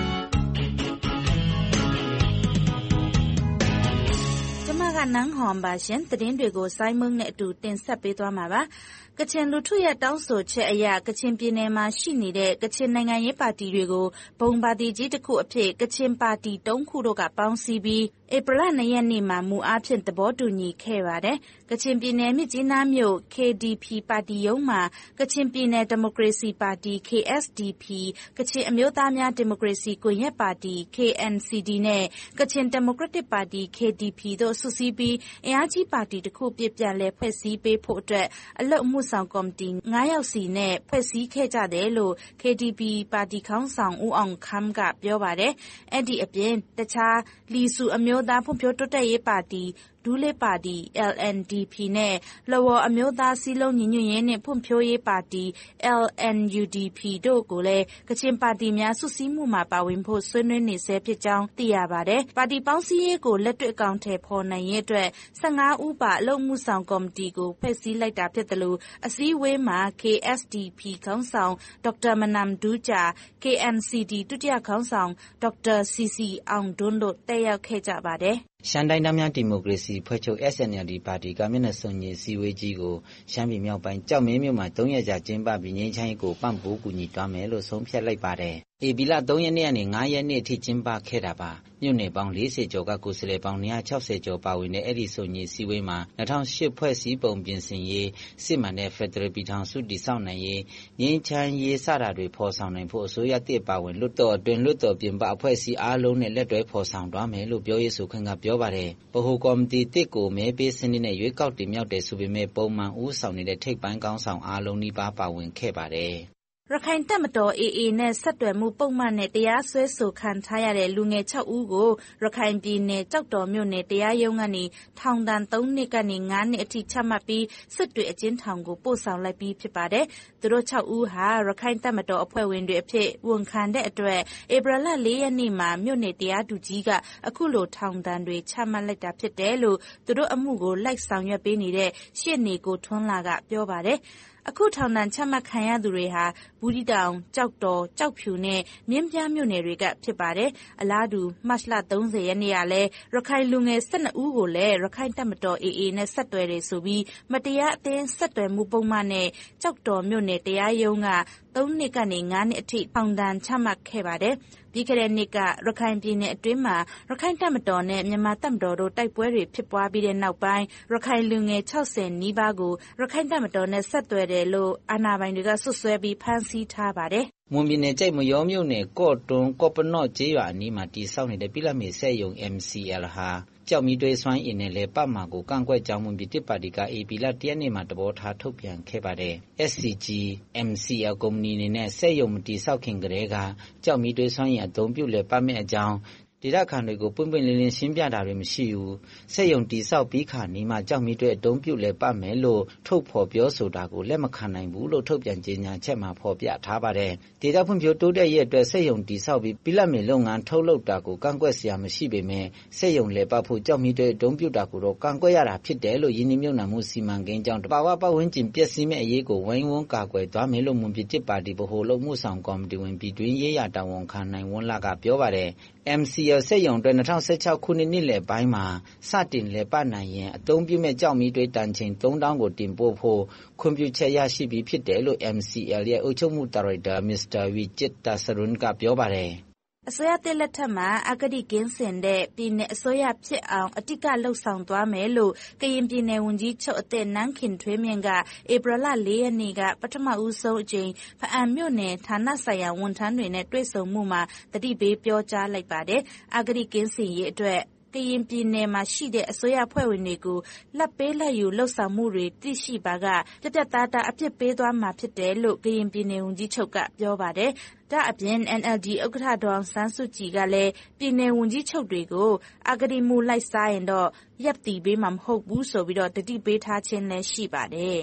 ကျမကနန်းဟွန်ပါရှင်သတင်းတွေကိုစိုင်းမုံနဲ့အတူတင်ဆက်ပေးသွားမှာပါ။ကချင်လူထုရဲ့တောင်းဆိုချက်အရကချင်ပြည်နယ်မှာရှိနေတဲ့ကချင်နိုင်ငံရေးပါတီတွေကိုဘုံပါတီကြီးတစ်ခုအဖြစ်ကချင်ပါတီ3ခုတို့ကပေါင်းစည်းပြီးဧပြီလ2ရက်နေ့မှာမူအားဖြင့်သဘောတူညီခဲ့ပါတယ်။ကချင်ပြည်နယ်မြစ်ကြီးနားမြို့ KDP ပါတီရုံးမှာကချင်ပြည်နယ်ဒီမိုကရေစီပါတီ KSDP ကချင်အမျိုးသားများဒီမိုကရေစီကွန်ရက်ပါတီ KNCD နဲ့ကချင်ဒီမိုကရက်တစ်ပါတီ KDP တို့စုစည်းပြီးအင်အားကြီးပါတီတစ်ခုပြပြန်လဲဖွဲ့စည်းပေးဖို့အတွက်အလုပ်မှုဆောင်ကော်မတီ9ယောက်စီနဲ့ဖွဲ့စည်းခဲ့ကြတယ်လို့ KDP ပါတီခေါင်းဆောင်ဦးအောင်ခမ်းကပြောပါတယ်။အဲ့ဒီအပြင်တခြားလီစုအမျိုးသားဖွံ့ဖြိုးတိုးတက်ရေးပါတီဒူးလေးပါတီ LNDP နဲ့လဝအမျိုးသားစည်းလုံးညီညွတ်ရေးနဲ့ဖွံ့ဖြိုးရေးပါတီ LNUDP တို့ကိုလည်းကချင်ပါတီများစုစည်းမှုမှာပါဝင်ဖို့ဆွေးနွေးနေဆဲဖြစ်ကြောင်းသိရပါတယ်။ပါတီပေါင်းစည်းရေးကိုလက်တွေ့အကောင်အထည်ဖော်နိုင်ရေးအတွက်15ဦးပါအလုပ်မှုဆောင်ကော်မတီကိုဖွဲ့စည်းလိုက်တာဖြစ်တယ်လို့အစည်းအဝေးမှာ KSDP ခေါင်းဆောင်ဒေါက်တာမနမ်ဒူးဂျာ KNCD ဒုတိယခေါင်းဆောင်ဒေါက်တာစီစီအောင်ဒွန်းတို့တက်ရောက်ခဲ့ကြပါတယ်။ရှမ်းတိုင်းသားများဒီမိုကရေစီဖွဲ့ချုပ် SNLD ပါတီကမျက်နှာစုံညီစည်းဝေးကြီးကိုရှမ်းပြည်မြောက်ပိုင်းကြောက်မင်းမြို့မှာ3ရက်ကြာကျင်းပပြီးငြိမ်းချမ်းရေးကိုပံ့ပိုးကူညီသွားမယ်လို့ဆုံးဖြတ်လိုက်ပါတယ်။ဧပြီလ3ရက်နေ့ကနေ5ရက်နေ့အထိကျင်းပခဲ့တာပါ။မြို့နယ်ပေါင်း40ကျော်ကကိုယ်စားလှယ်ပေါင်း260ကျော်ပါဝင်တဲ့အဲ့ဒီစုံညီစည်းဝေးမှာ2008ဖွဲ့စည်းပုံပြင်ဆင်ရေးစစ်မှန်တဲ့ဖက်ဒရယ်ပြည်ထောင်စုတည်ဆောက်နိုင်ရေးငြိမ်းချမ်းရေးစတာတွေဖော်ဆောင်နိုင်ဖို့အစိုးရတစ်ပါဝင်လွတ်တော်အတွင်းလွတ်တော်ပြင်ပအဖွဲ့အစည်းအားလုံးနဲ့လက်တွဲဖော်ဆောင်သွားမယ်လို့ပြောရေးဆိုခွင့်ကပြောပါတယ်။ဗဟိုကော်မတီတစ်ကိုမဲပေးစနစ်နဲ့ရွေးကောက်တင်မြှောက်တယ်ဆိုပေမဲ့ပုံမှန်ဦးဆောင်နေတဲ့ထိပ်ပိုင်းကောင်းဆောင်အားလုံးနှိပါပါဝင်ခဲ့ပါတယ်။ရခိုင်တပ်မတော် AA နဲ့ဆက်သွယ်မှုပုံမှန်နဲ့တရားစွဲဆိုခံထားရတဲ့လူငယ်6ဦးကိုရခိုင်ပြည်နယ်ကြောက်တော်မြို့နယ်တရားရုံးကနေထောင်ဒဏ်3နှစ်ကနေ9နှစ်အထိချမှတ်ပြီးစစ်တွေအကျဉ်းထောင်ကိုပို့ဆောင်လိုက်ပြီးဖြစ်ပါတယ်။သူတို့6ဦးဟာရခိုင်တပ်မတော်အဖွဲ့ဝင်တွေအဖြစ်ဝန်ခံတဲ့အတွက်ဧပြီလ4ရက်နေ့မှာမြို့နယ်တရားသူကြီးကအခုလိုထောင်ဒဏ်တွေချမှတ်လိုက်တာဖြစ်တယ်လို့သူတို့အမှုကိုလိုက်ဆောင်ရွက်ပေးနေတဲ့ရှေ့နေကိုထွန်းလာကပြောပါတယ်။အခုထောင်ဒဏ်ချမှတ်ခံရသူတွေဟာဘူးတီတောင်ကြောက်တော်ကြောက်ဖြူနဲ့မြင်းပြားမြို့နယ်တွေကဖြစ်ပါတယ်။အလားတူမတ်လ30ရက်နေ့ကလည်းရခိုင်လူငယ်12ဦးကိုလည်းရခိုင်တပ်မတော် AA နဲ့ဆက်သွယ်တယ်ဆိုပြီးမတရားအသင်းဆက်သွယ်မှုပုံမှန်နဲ့ကြောက်တော်မြို့နယ်တရားရုံးက3နှစ်ကနေ9နှစ်အထိထောင်ဒဏ်ချမှတ်ခဲ့ပါတယ်။ပြီးခဲ့တဲ့နှစ်ကရခိုင်ပြည်နယ်အတွင်းမှာရခိုင်တပ်မတော်နဲ့မြန်မာတပ်မတော်တို့တိုက်ပွဲတွေဖြစ်ပွားပြီးတဲ့နောက်ပိုင်းရခိုင်လူငယ်60နီးပါးကိုရခိုင်တပ်မတော်နဲ့ဆက်သွယ်တယ်လို့အာဏာပိုင်တွေကဆွဆွဲပြီးဖမ်းဆီးထားပါတယ်။မွန်ပြည်နယ်ကြိုက်မရောမြို့နယ်ကော့တွန်းကော့ပနော့ကျေးရွာအနီးမှာတည်ဆောက်နေတဲ့ပြည်လက်မေဆက်ယုံ MCL ဟာကြောက်မီတွေစွမ်းအင်နဲ့လဲပတ်မှာကိုကန့်ကွက်ကြောင်းမွန်ပြည်တစ်ပါတီက AP လတရက်နေ့မှာတဘောထားထုတ်ပြန်ခဲ့ပါတယ်။ SCG MCL ကုမ္ပဏီနဲ့ဆက်ယုံမတည်ဆောက်ခင်ကတည်းကကြောက်မီတွေစွမ်းအင်အသုံးပြုလဲပတ်မဲ့အကြောင်းဒေသခံတွေကိုပွင့်ပွင့်လင်းလင်းရှင်းပြတာတွေမရှိဘူးစက်ရုံတည်ဆောက်ပြီးခါနီးမှကြောက်မီတွေအတုံးပြုတ်လဲပတ်မယ်လို့ထုတ်ဖော်ပြောဆိုတာကိုလက်မခံနိုင်ဘူးလို့ထုတ်ပြန်ကြေညာချက်မှာဖော်ပြထားပါတယ်ဒေသဖွံ့ဖြိုးတိုးတက်ရေးအတွက်စက်ရုံတည်ဆောက်ပြီးပြည်လက်မြေလုပ်ငန်းထုတ်လုပ်တာကိုကန့်ကွက်စရာမရှိပေမဲ့စက်ရုံလဲပတ်ဖို့ကြောက်မီတွေအတုံးပြုတ်တာကိုတော့ကန့်ကွက်ရတာဖြစ်တယ်လို့ယင်းနှမြုပ်နှံမှုစီမံကိန်းကြောင့်တဘာဝပတ်ဝန်းကျင်ပျက်စီးမဲ့အရေးကိုဝိုင်းဝန်းကာကွယ်သွားမယ်လို့မွန်ပြည်ပါတီဗဟိုလုံမှုဆောင်ကော်မတီဝင်ပြည်တွင်းရေးရာတာဝန်ခံနိုင်ဝန်းလာကပြောပါတယ်MCL စက်ရုံအတွက်2016ခုနှစ်နှစ်လယ်ပိုင်းမှာစတင်လည်ပတ်နိုင်ရင်အသုံးပြုမဲ့ကြောက်မီတွေတန်ချိန်3000ကိုတင်ပို့ဖို့ခွင့်ပြုချက်ရရှိပြီးဖြစ်တယ်လို့ MCL ရဲ့အုပ်ချုပ်မှုဒါရိုက်တာ Mr. Vijit Sarun ကပြောပါတယ်အစိုးရတက်လက်ထက်မှာအဂတိကင်းစင်တဲ့ပြည်내အစိုးရဖြစ်အောင်အတိကလှုပ်ဆောင်သွားမယ်လို့ကရင်ပြည်နယ်ဝန်ကြီးချုပ်အသက်နန်းခင်ထွေးမြင့်ကဧပြီလ4ရက်နေ့ကပထမဦးဆုံးအကြိမ်ဖအံမြို့နယ်ဌာနဆိုင်ရာဝန်ထမ်းတွေနဲ့တွေ့ဆုံမှုမှာတတိပေးပြောကြားလိုက်ပါတယ်အဂတိကင်းစင်ရေးအတွက်ကရင်ပြည်နယ်မှာရှိတဲ့အစိုးရဖွဲ့ဝင်တွေကိုလက်ပေးလက်ယူလှုပ်ဆောင်မှုတွေသိရှိပါကပြတ်သားတာအပြစ်ပေးသွားမှာဖြစ်တယ်လို့ကရင်ပြည်နယ်ဝန်ကြီးချုပ်ကပြောပါတယ်ဒါအပြင် NLD ဥက္ကဋ္ဌဒေါ်အောင်ဆန်းစုကြည်ကလည်းပြည်နယ်ဝန်ကြီးချုပ်တွေကိုအဂတိမှုလိုက်စားရင်တော့ရပ်တည်ပေးမှာမဟုတ်ဘူးဆိုပြီးတော့တတိပေးထားခြင်းလည်းရှိပါတယ်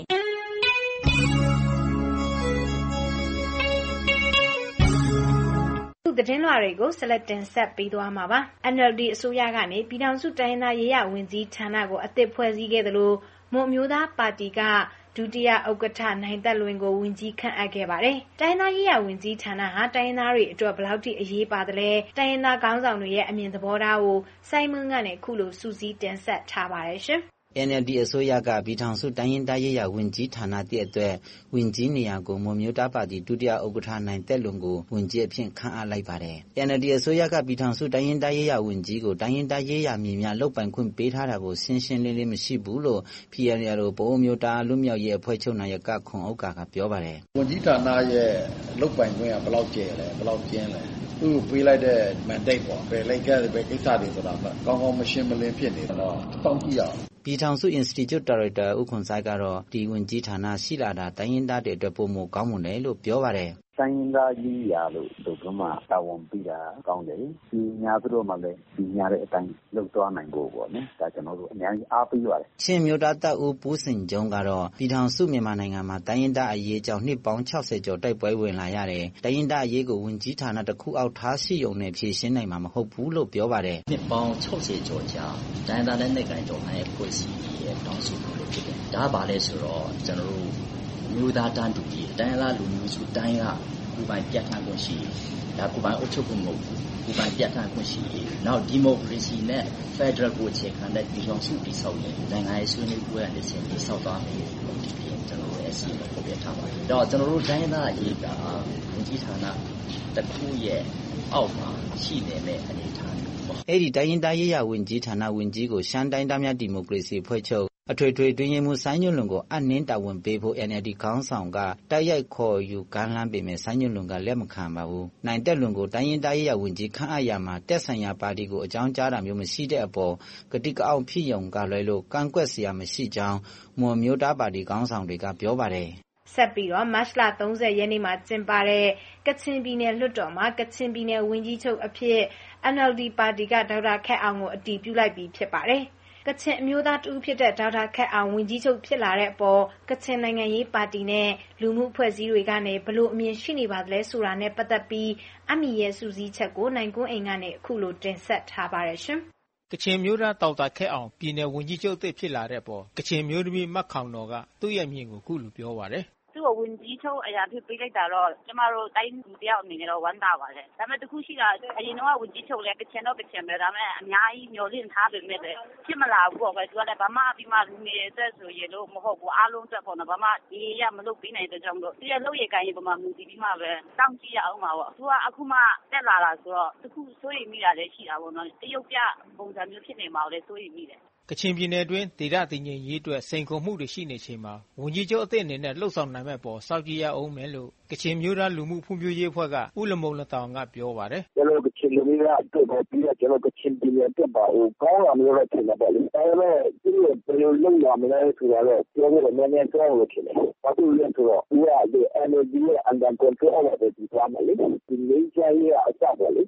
သတင်းလွှာတွေကိုဆက်လက်တင်ဆက်ပေးသွားမှာပါ NLD အစိုးရကနေပြည်ထောင်စုတိုင်းဒေသရေးရာဝန်ကြီးဌာနကိုအသစ်ဖွဲ့စည်းခဲ့သလိုမွန်မျိုးသားပါတီကဒုတိယဥက္ကဋ္ဌနိုင်သက်လွင်ကိုဝန်ကြီးခန့်အပ်ခဲ့ပါတယ်တိုင်းဒေသရေးရာဝန်ကြီးဌာနဟာတိုင်းဒေသတွေအတွက်ဘယ်လောက်ထိအရေးပါသလဲတိုင်းဒေသခေါင်းဆောင်တွေရဲ့အမြင်သဘောထားကိုစိုင်းမွန်းကနေခုလိုစူးစီးတင်ဆက်ထားပါတယ်ရှင် NLD အစိုးရကပြည်ထောင်စုတိုင်းရင်းသားရေးရာဝန်ကြီးဌာနတည့်အတွက်ဝန်ကြီးနေရာကိုမွန်မျိုးသားပါတီဒုတိယဥက္ကဋ္ဌနိုင်သက်လွန်ကိုဝန်ကြီးအဖြစ်ခန့်အပ်လိုက်ပါတယ်။ NLD အစိုးရကပြည်ထောင်စုတိုင်းရင်းသားရေးရာဝန်ကြီးကိုတိုင်းရင်းသားရေးရာမြေများလုပ်ပိုင်ခွင့်ပေးထားတာကိုရှင်းရှင်းလင်းလင်းမရှိဘူးလို့ PNL ဗဟိုမျိုးသားလူမျိုးရေးအဖွဲ့ချုပ်နိုင်ကခွန်ဥက္ကာကပြောပါတယ်။ဝန်ကြီးဌာနရဲ့လုပ်ပိုင်ခွင့်ကဘယ်လောက်ကျယ်လဲဘယ်လောက်ကျင်းလဲသူ့ကိုပေးလိုက်တဲ့ mandate ပေါ့ဘယ်လိုက်ခဲ့ဘယ်ကိစ္စတွေဆိုတာကောင်းကောင်းမရှင်းမလင်းဖြစ်နေတော့တောင်းကြည့်ရအောင်ပြည်ထောင်စု Institute Director ဦးခွန်ဆိုင်ကတော့ဒီဝန်ကြီးဌာနရှိလာတာတိုင်းရင်းသားတွေအတွက်ပုံမကောင်းမွန်တယ်လို့ပြောပါတယ်တိုင်းရင်းသားရေးရာလို့ဆိုတော့မှတာဝန်ပြီးတာကောင်းတယ်ဒီညာတို့မှလည်းဒီညာတဲ့အတိုင်းလုပ်သွားနိုင်ဖို့ပေါ့နော်ဒါကျွန်တော်တို့အများကြီးအားပေးပါတယ်ချင်းမျိုးသားတပ်ဦးပူးစင်ကျုံကတော့ပြည်ထောင်စုမြန်မာနိုင်ငံမှာတိုင်းရင်းသားအရေးကြောင့်နှစ်ပေါင်း60ကျော်တိုက်ပွဲဝင်လာရတယ်တိုင်းရင်းသားအရေးကိုဝန်ကြီးဌာနတစ်ခုအောက်ထားရှိုံနဲ့ဖြည့်ရှင်းနိုင်မှာမဟုတ်ဘူးလို့ပြောပါတယ်နှစ်ပေါင်း60ကျော်ကြာတိုင်းသားနဲ့နိုင်ငံတော်နဲ့ဖွဲ့စည်းရဲ့တောင်းဆိုမှုတွေဖြစ်တယ်ဒါပါလဲဆိုတော့ကျွန်တော်တို့မျိုးသားတန်းတူရေးတိုင်းလားလူမျိုးစုတိုင်းကကိုယ်ပိုင်ပြဋ္ဌာန်းခွင့်ရှိဒါကိုယ်ပိုင်အုပ်ချုပ်ခွင့်မဟုတ်ဘူးကိုယ်ပိုင်ပြဋ္ဌာန်းခွင့်ရှိနောက်ဒီမိုကရေစီနဲ့ Federal ကိုအခြေခံတဲ့ပြည်ထောင်စုတည်ဆောက်ရေးနိုင်ငံရေးဆွေးနွေးပွဲနဲ့ဆက်ပြီးဆောက်သွားမယ်လို့ဒီပြင်ကျွန်တော်တို့ SC မှာဖော်ပြထားပါတယ်တော့ကျွန်တော်တို့တိုင်းသားအရေးကဝန်ကြီးဌာနတစ်ခုရဲ့အောက်မှာရှိနေတဲ့အနေအထားအဲ့ဒီတိုင်းရင်းသားရေးရာဝန်ကြီးဌာနဝန်ကြီးကိုရှမ်းတိုင်းသားများဒီမိုကရေစီဖွဲ့ချုပ်အထွေထွေတွင်ရင်မှုဆိုင်းညွန့်လွန်ကိုအနှင်းတာဝန်ပေးဖို့ NLD ခေါင်းဆောင်ကတိုက်ရိုက်ခေါ်ယူကမ်းလှမ်းပေမဲ့ဆိုင်းညွန့်လွန်ကလက်မခံပါဘူး။နိုင်တက်လွန်ကိုတိုင်းရင်းသားရေးရာဝန်ကြီးခန့်အပ်ရမှာတက်ဆိုင်ရာပါတီကိုအကြောင်းကြားတာမျိုးမရှိတဲ့အပေါ်ကတိကအောက်ဖြစ်ယုံကလွဲလို့ကန့်ကွက်စရာမရှိကြောင်းမွန်မျိုးသားပါတီခေါင်းဆောင်တွေကပြောပါတယ်။ဆက်ပြီးတော့မတ်လ30ရက်နေ့မှာကျင်းပတဲ့ကချင်ပြည်နယ်လွှတ်တော်မှာကချင်ပြည်နယ်ဝန်ကြီးချုပ်အဖြစ် NLD ပါတီကဒေါက်တာခက်အောင်ကိုအတည်ပြုလိုက်ပြီးဖြစ်ပါတယ်။ကချင်အမျိုးသားတူဖြစ်တဲ့ဒေါက်တာခက်အောင်ဝန်ကြီးချုပ်ဖြစ်လာတဲ့အပေါ်ကချင်နိုင်ငံရေးပါတီနဲ့လူမှုအဖွဲ့အစည်းတွေကနေဘလို့အမြင်ရှိနေပါသလဲဆိုတာနဲ့ပတ်သက်ပြီးအမီရဲ့စူးစီးချက်ကိုနိုင်ကွန်းအိမ်ကနေအခုလိုတင်ဆက်ထားပါတယ်ရှင်။ကချင်မျိုးသားဒေါက်တာခက်အောင်ပြည်နယ်ဝန်ကြီးချုပ်အသစ်ဖြစ်လာတဲ့အပေါ်ကချင်မျိုးသမီးမတ်ခေါင်တော်ကသူ့ရဲ့အမြင်ကိုအခုလိုပြောပါတယ်။သူ့ကိုဝန်ကြီးချုပ်အရာဖြစ်ပေးလိုက်တာတော့ကျမတို့တိုင်းလူတယောက်အနေနဲ့တော့ဝမ်းသာပါတယ်။ဒါပေမဲ့တခုရှိတာအရင်တော့ဝန်ကြီးချုပ်လည်းကချင်တော့ကချင်ပဲဒါပေမဲ့အများကြီးမျှော်လင့်ထားပေမဲ့လည်းဖြစ်မလာဘူးပေါ့ပဲသူကလည်းဗမာပြည်မှာလူနေသက်ဆိုရင်လို့မဟုတ်ဘူးအားလုံးသက်ပေါ့နော်ဗမာဒီရမလုပ်ပေးနိုင်တဲ့ကြောင့်လို့သူရဲ့လုပ်ရည်ကိုင်းရေးပမာမူတည်ပြီးမှပဲတောင်းကြည့်ရအောင်ပါပေါ့။သူကအခုမှတက်လာတာဆိုတော့တခုစိုးရိမ်မိတာလည်းရှိတာပေါ့နော်။တရုတ်ပြပုံစံမျိုးဖြစ်နေမှာလည်းစိုးရိမ်မိတယ်ကချင်ပြည်နယ်အတွင်းဒေသတည်ငြိမ်ရေးအတွက်စိန်ခေါ်မှုတွေရှိနေချိန်မှာဝန်ကြီးချုပ်အသစ်အနေနဲ့လှုပ်ဆောင်နိုင်မဲ့ပေါ်စောင့်ကြည့်ရအောင်မယ်လို့ကချင်မျိုးသားလူမှုဖွံ့ဖြိုးရေးအဖွဲ့ကဦးလမုံလတောင်ကပြောပါတယ်ကျွန်တော်ကချင်လူမျိုးကအတူတူပြီးတော့ကျွန်တော်ကချင်ပြည်နယ်အတွက်ပါကောင်းလာမျိုးပဲထင်တယ်ပေါ့လေဒါပေမဲ့ဒီလိုဘယ်လိုလုပ်ရမလဲဆိုတာတော့ပြောဖို့နည်းနည်းကြောက်လို့ထင်တယ်ဘာလို့လဲဆိုတော့ဒီက NLD ရဲ့ under control အောက်မှာဒီသွားမယ်လေဒီလေးချာရေးအစပေါ့လေတိုက်ပွဲ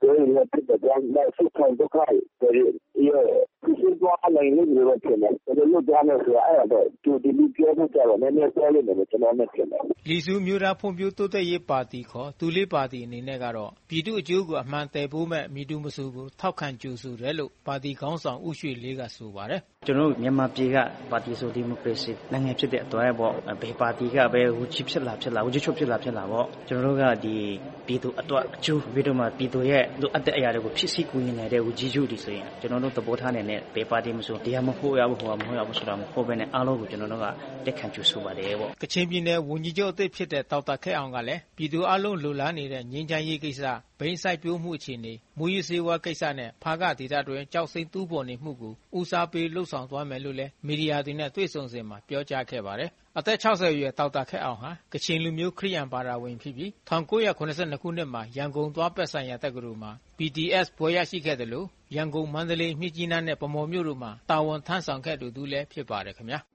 所以呢，这个那市场这块也是抓能力的问题呢。这个路抓的是就ဒီလိုပြောဖို့ကြတော့နည်းနည်းပြောလို့လည်းကျွန်တော်နဲ့ဖြစ်တယ်လီဆူမျိုးသားဖွံ့ဖြိုးတိုးတက်ရေးပါတီခေါ်သူလေးပါတီအနေနဲ့ကတော့ပြည်သူ့အကျိုးကိုအမှန်တည်ဖို့မဲ့မိတူမဆူကိုထောက်ခံကြိုဆိုတယ်လို့ပါတီခေါင်းဆောင်ဦးရွှေလေးကဆိုပါတယ်ကျွန်တော်မြန်မာပြည်ကပါတီဆိုဒီမိုကရေစီနိုင်ငံဖြစ်တဲ့အတွက်ပေါ့ဘယ်ပါတီကပဲဝူချစ်ဖြစ်လာဝူချစ်ချုပ်ဖြစ်လာပေါ့ကျွန်တော်တို့ကဒီပြည်သူအတွက်အကျိုးပြီးတော့မှပြည်သူရဲ့လိုအပ်တဲ့အရာတွေကိုဖြစ်စီကူညီနေတဲ့ဝူကြီးကျူဒီဆိုရင်ကျွန်တော်တို့သဘောထားနေတဲ့ဘယ်ပါတီမဆိုတရားမဟုတ်ရဘူးဟိုမဟုတ်ရဘူးဆိုတာမဟုတ်ဘဲနဲ့အားလုံးကိုကျွန်တော်တို့ကတက်ခံကြိုဆိုပါတယ်ပေါ့ကချင်ပြည်နယ်ဝန်ကြီးချုပ်အသစ်ဖြစ်တဲ့ဒေါက်တာခဲအောင်ကလည်းပြည်သူအလုံးလိုလားနေတဲ့ငြိမ်းချမ်းရေးကိစ္စဘိန်းစိုက်ပျိုးမှုအခြေအနေမူရစေဝါကိစ္စနဲ့ဖားကဒေသတွင်ကြောက်စိမ့်တူးပေါ်နေမှုကိုဦးစားပေးလှုပ်ဆောင်သွားမယ်လို့လည်းမီဒီယာတွေနဲ့တွေ့ဆုံစဉ်မှာပြောကြားခဲ့ပါတယ်အသက်60အရွယ်ဒေါက်တာခဲအောင်ဟာကချင်လူမျိုးခရစ်ယာန်ဘာသာဝင်ဖြစ်ပြီး1982ခုနှစ်မှာရန်ကုန်သွားပတ်ဆိုင်ရာတက္ကသိုလ်မှာ BTS ဘွဲ့ရရှိခဲ့တယ်လို့ရန်ကုန်မန္တလေးမြစ်ကြီးနားနဲ့ဗမော်မြို့တို့မှာတာဝန်ထမ်းဆောင်ခဲ့သူလည်းဖြစ်ပါတယ်ခင်ဗျာ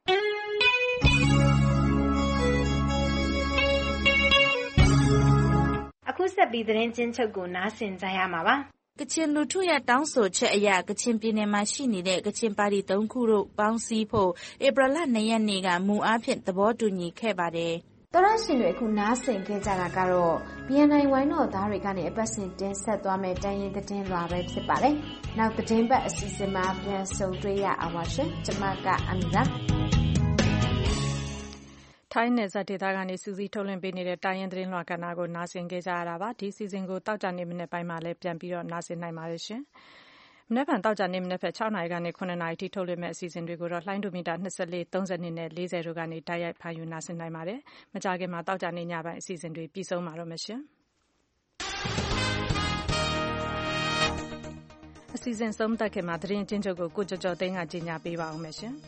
အခုဆက်ပြီးသတင်းချင်းချုပ်ကိုနားဆင်ကြရမှာပါကချင်လူထုရဲ့တောင်းဆိုချက်အရကချင်ပြည်နယ်မှာရှိနေတဲ့ကချင်ပါတီ3ခုတို့ပေါင်းစည်းဖို့ဧပြီလ2ရက်နေ့ကမူအားဖြင့်သဘောတူညီခဲ့ပါတယ်တော်ရရှင်တွေအခုနားဆင်ခဲ့ကြတာကတော့ BNI ဝိုင်းတော်သားတွေကနေအပတ်စဉ်တင်ဆက်သွားမယ့်တိုင်းရင်းသတင်းလွှာပဲဖြစ်ပါတယ်။နောက်သတင်းပတ်အစီအစဉ်မှာပြန်ဆုံတွေ့ရအောင်ပါရှင်။ကျွန်မကအမီလာထိုင်းနယ်စပ်ဒေသကနေစူးစီးထုတ်လွှင့်ပေးနေတဲ့တိုင်းရင်းသတင်းလွှာကဏ္ဍကိုနားဆင်ခဲ့ကြရတာပါဒီစီစဉ်ကိုတောက်ကြနေမနေ့ပိုင်းမှာလည်းပြန်ပြီးတော့နားဆင်နိုင်ပါတယ်ရှင်မနေ့ကတောက်ကြနေမနေ့ဖက်6နာရီကနေ9နာရီထိထုတ်လွှင့်မဲ့အစီအစဉ်တွေကိုတော့လှိုင်းဒိုမီတာ24 32နဲ့40တို့ကနေတိုက်ရိုက်ဖမ်းယူနားဆင်နိုင်ပါတယ်မကြခင်မှာတောက်ကြနေညပိုင်းအစီအစဉ်တွေပြီးဆုံးပါတော့မယ်ရှင်အစီအစဉ်ဆုံးသက်ခင်မှာသတင်းချင်းချုပ်ကိုကိုကျော်ကျော်သိန်းကကြီးညာပေးပါအောင်မယ်ရှင်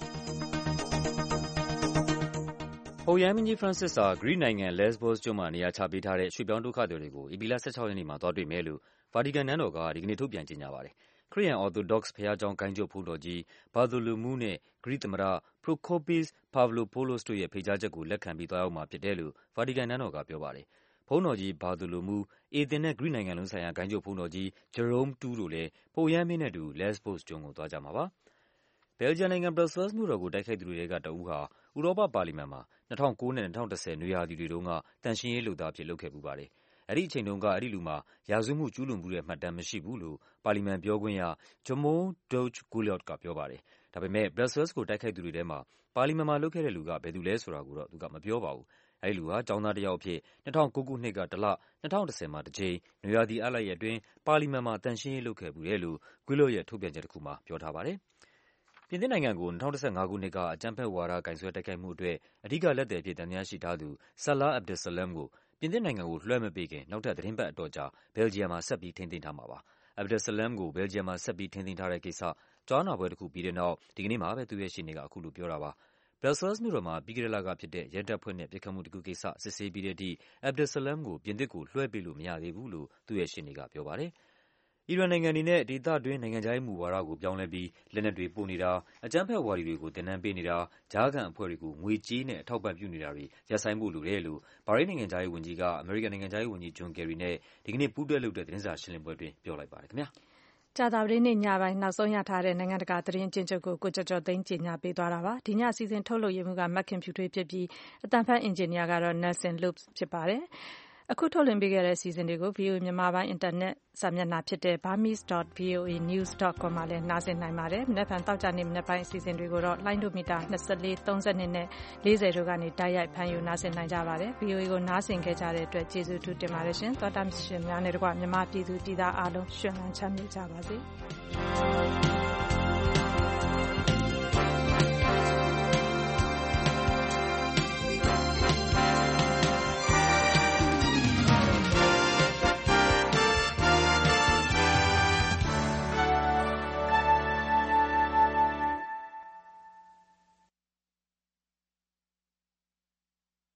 ပုပ်ရဟန်းမင်းကြီး Francis ဟာ ဂရိနိုင်ငံ Lesbos ကျွန်းမှာနေရာချပေးထားတဲ့ရွှေ့ပြောင်းဒုက္ခသည်တွေကိုဧပြီလ16ရက်နေ့မှာသွားတွေ့မယ်လို့ဗာတီကန်နန်းတော်ကဒီကနေ့ထုတ်ပြန်ကြေညာပါတယ်။ခရစ်ယာန် Orthodox ဘုရားကျောင်းဂိုဏ်းချုပ်ဘုန်းတော်ကြီး Bartholomew နဲ့ဂရိသမ္မတ Procopius Pavlopoulos တို့ရဲ့ဖိတ်ကြားချက်ကိုလက်ခံပြီးသွားရောက်မှာဖြစ်တယ်လို့ဗာတီကန်နန်းတော်ကပြောပါတယ်။ဘုန်းတော်ကြီး Bartholomew အေသင်နဲ့ဂရိနိုင်ငံလုံးဆိုင်ရာဂိုဏ်းချုပ်ဘုန်းတော်ကြီး Jerome II တို့လည်းပုပ်ရဟန်းမင်းနဲ့အတူ Lesbos ကျွန်းကိုသွားကြမှာပါ။ဘယ်လ်ဂျီယံနိုင်ငံ Brussels မြို့တော်ကိုတိုက်ခိုက်သူတွေထဲကတဦးဟာဥရောပပါလီမန်မှာ2009နဲ့2010နွေရာသီတွေတုန်းကသန့်ရှင်းရေးလုပ်သားအဖြစ်လုပ်ခဲ့ဖူးပါတယ်။အဲဒီအချိန်တုန်းကအဲဒီလူမှာရာဇဝတ်မှုကျူးလွန်မှုတဲ့မှတ်တမ်းမရှိဘူးလို့ပါလီမန်ပြောခွင့်ရ Jamon Doge-Gouliot ကပြောပါတယ်။ဒါပေမဲ့ Brussels ကိုတိုက်ခိုက်သူတွေထဲမှာပါလီမန်မှာလုပ်ခဲ့တဲ့လူကဘယ်သူလဲဆိုတာကိုတော့သူကမပြောပါဘူး။အဲဒီလူဟာကျောင်းသားတစ်ယောက်အဖြစ်2009ခုနှစ်ကတစ်လ2010မှာတစ်ကြိမ်နွေရာသီအားလပ်ရက်အတွင်းပါလီမန်မှာသန့်ရှင်းရေးလုပ်ခဲ့ဖူးတယ်လို့ Gouliot ရဲ့ထုတ်ပြန်ချက်တစ်ခုမှာပြောထားပါတယ်။ပြင်သစ်နိုင်ငံကို2015ခုနှစ်ကအကြမ်းဖက်ဝါဒကိုင်စွဲတိုက်ခိုက်မှုအတွက်အဓိကလက်သည်အဖြစ်သံသယရှိထားသူ Salah Abdeslam ကိုပြင်သစ်နိုင်ငံကိုလွှဲမပေးခင်နောက်ထပ်သတင်းပတ်အတော်ကြာဘယ်လ်ဂျီယံမှာဆက်ပြီးထိန်းသိမ်းထားမှာပါ။ Abdeslam ကိုဘယ်လ်ဂျီယံမှာဆက်ပြီးထိန်းသိမ်းထားတဲ့ကိစ္စကြားနာပွဲတစ်ခုပြီးတဲ့နောက်ဒီကနေ့မှာပဲသူ့ရဲ့ရှေ့နေကအခုလိုပြောတာပါ။ Brussels မြို့တော်မှာပြီးခဲ့တဲ့လကဖြစ်တဲ့ရဲတပ်ဖွဲ့နဲ့ပစ်ခတ်မှုတစ်ခုကိစ္စစစ်ဆေးပြီးတဲ့အထိ Abdeslam ကိုပြင်သစ်ကိုလွှဲပေးလို့မရသေးဘူးလို့သူ့ရဲ့ရှေ့နေကပြောပါတယ်။အီရန်နိုင်ငံအနေနဲ့ဒေသတွင်းနိုင်ငံခြားရေးမူဝါဒကိုပြောင်းလဲပြီးလက်နက်တွေပို့နေတာအကြမ်းဖက်ဝါဒီတွေကိုသင်တန်းပေးနေတာကြားခံအဖွဲ့တွေကိုငွေကြေးနဲ့အထောက်ပံ့ပြုနေတာတွေရပ်ဆိုင်းဖို့လိုတယ်လို့ဘာရိန်းနိုင်ငံခြားရေးဝန်ကြီးကအမေရိကန်နိုင်ငံခြားရေးဝန်ကြီး John Kerry နဲ့ဒီကနေ့ပူးတွဲလုပ်တဲ့သတင်းစာရှင်းလင်းပွဲအတွင်းပြောလိုက်ပါတယ်ခင်ဗျာကြာသပတေးနေ့ညပိုင်းနောက်ဆုံးရထားတဲ့နိုင်ငံတကာသတင်းကျဉ်းချုပ်ကိုကိုကျော်ကျော်သိန်းကြီးညာပေးသွားတာပါဒီညစီစဉ်ထုတ်လုပ်ရေးမှူးကမက်ခင်ဖြူထွေးဖြစ်ပြီးအတန်ဖတ်အင်ဂျင်နီယာကတော့ Nelson Lopes ဖြစ်ပါတယ်အခုထုတ်လွှင့်ပေးခဲ့တဲ့စီစဉ်တွေကို VOA မြန်မာပိုင်းအင်တာနက်စာမျက်နှာဖြစ်တဲ့ burmese.voanews.com မှာလည်းနှာစင်နိုင်ပါတယ်။မနက်ဖြန်တောက်ကြနေမနက်ပိုင်းအစီအစဉ်တွေကိုတော့လိုင်းဒိုမီတာ24 32နဲ့40တို့ကနေတိုက်ရိုက်ဖမ်းယူနှာစင်နိုင်ကြပါတယ်။ VOA ကိုနှာစင်ခဲ့ကြတဲ့အတွက်ကျေးဇူးထူးတင်ပါတယ်ရှင်။သောတာရှင်များနဲ့တကွမြန်မာပြည်သူပြည်သားအားလုံးရှင်လန်းချမ်းမြေ့ကြပါစေ။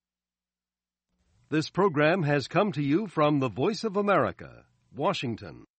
This program has come to you from the Voice of America, Washington.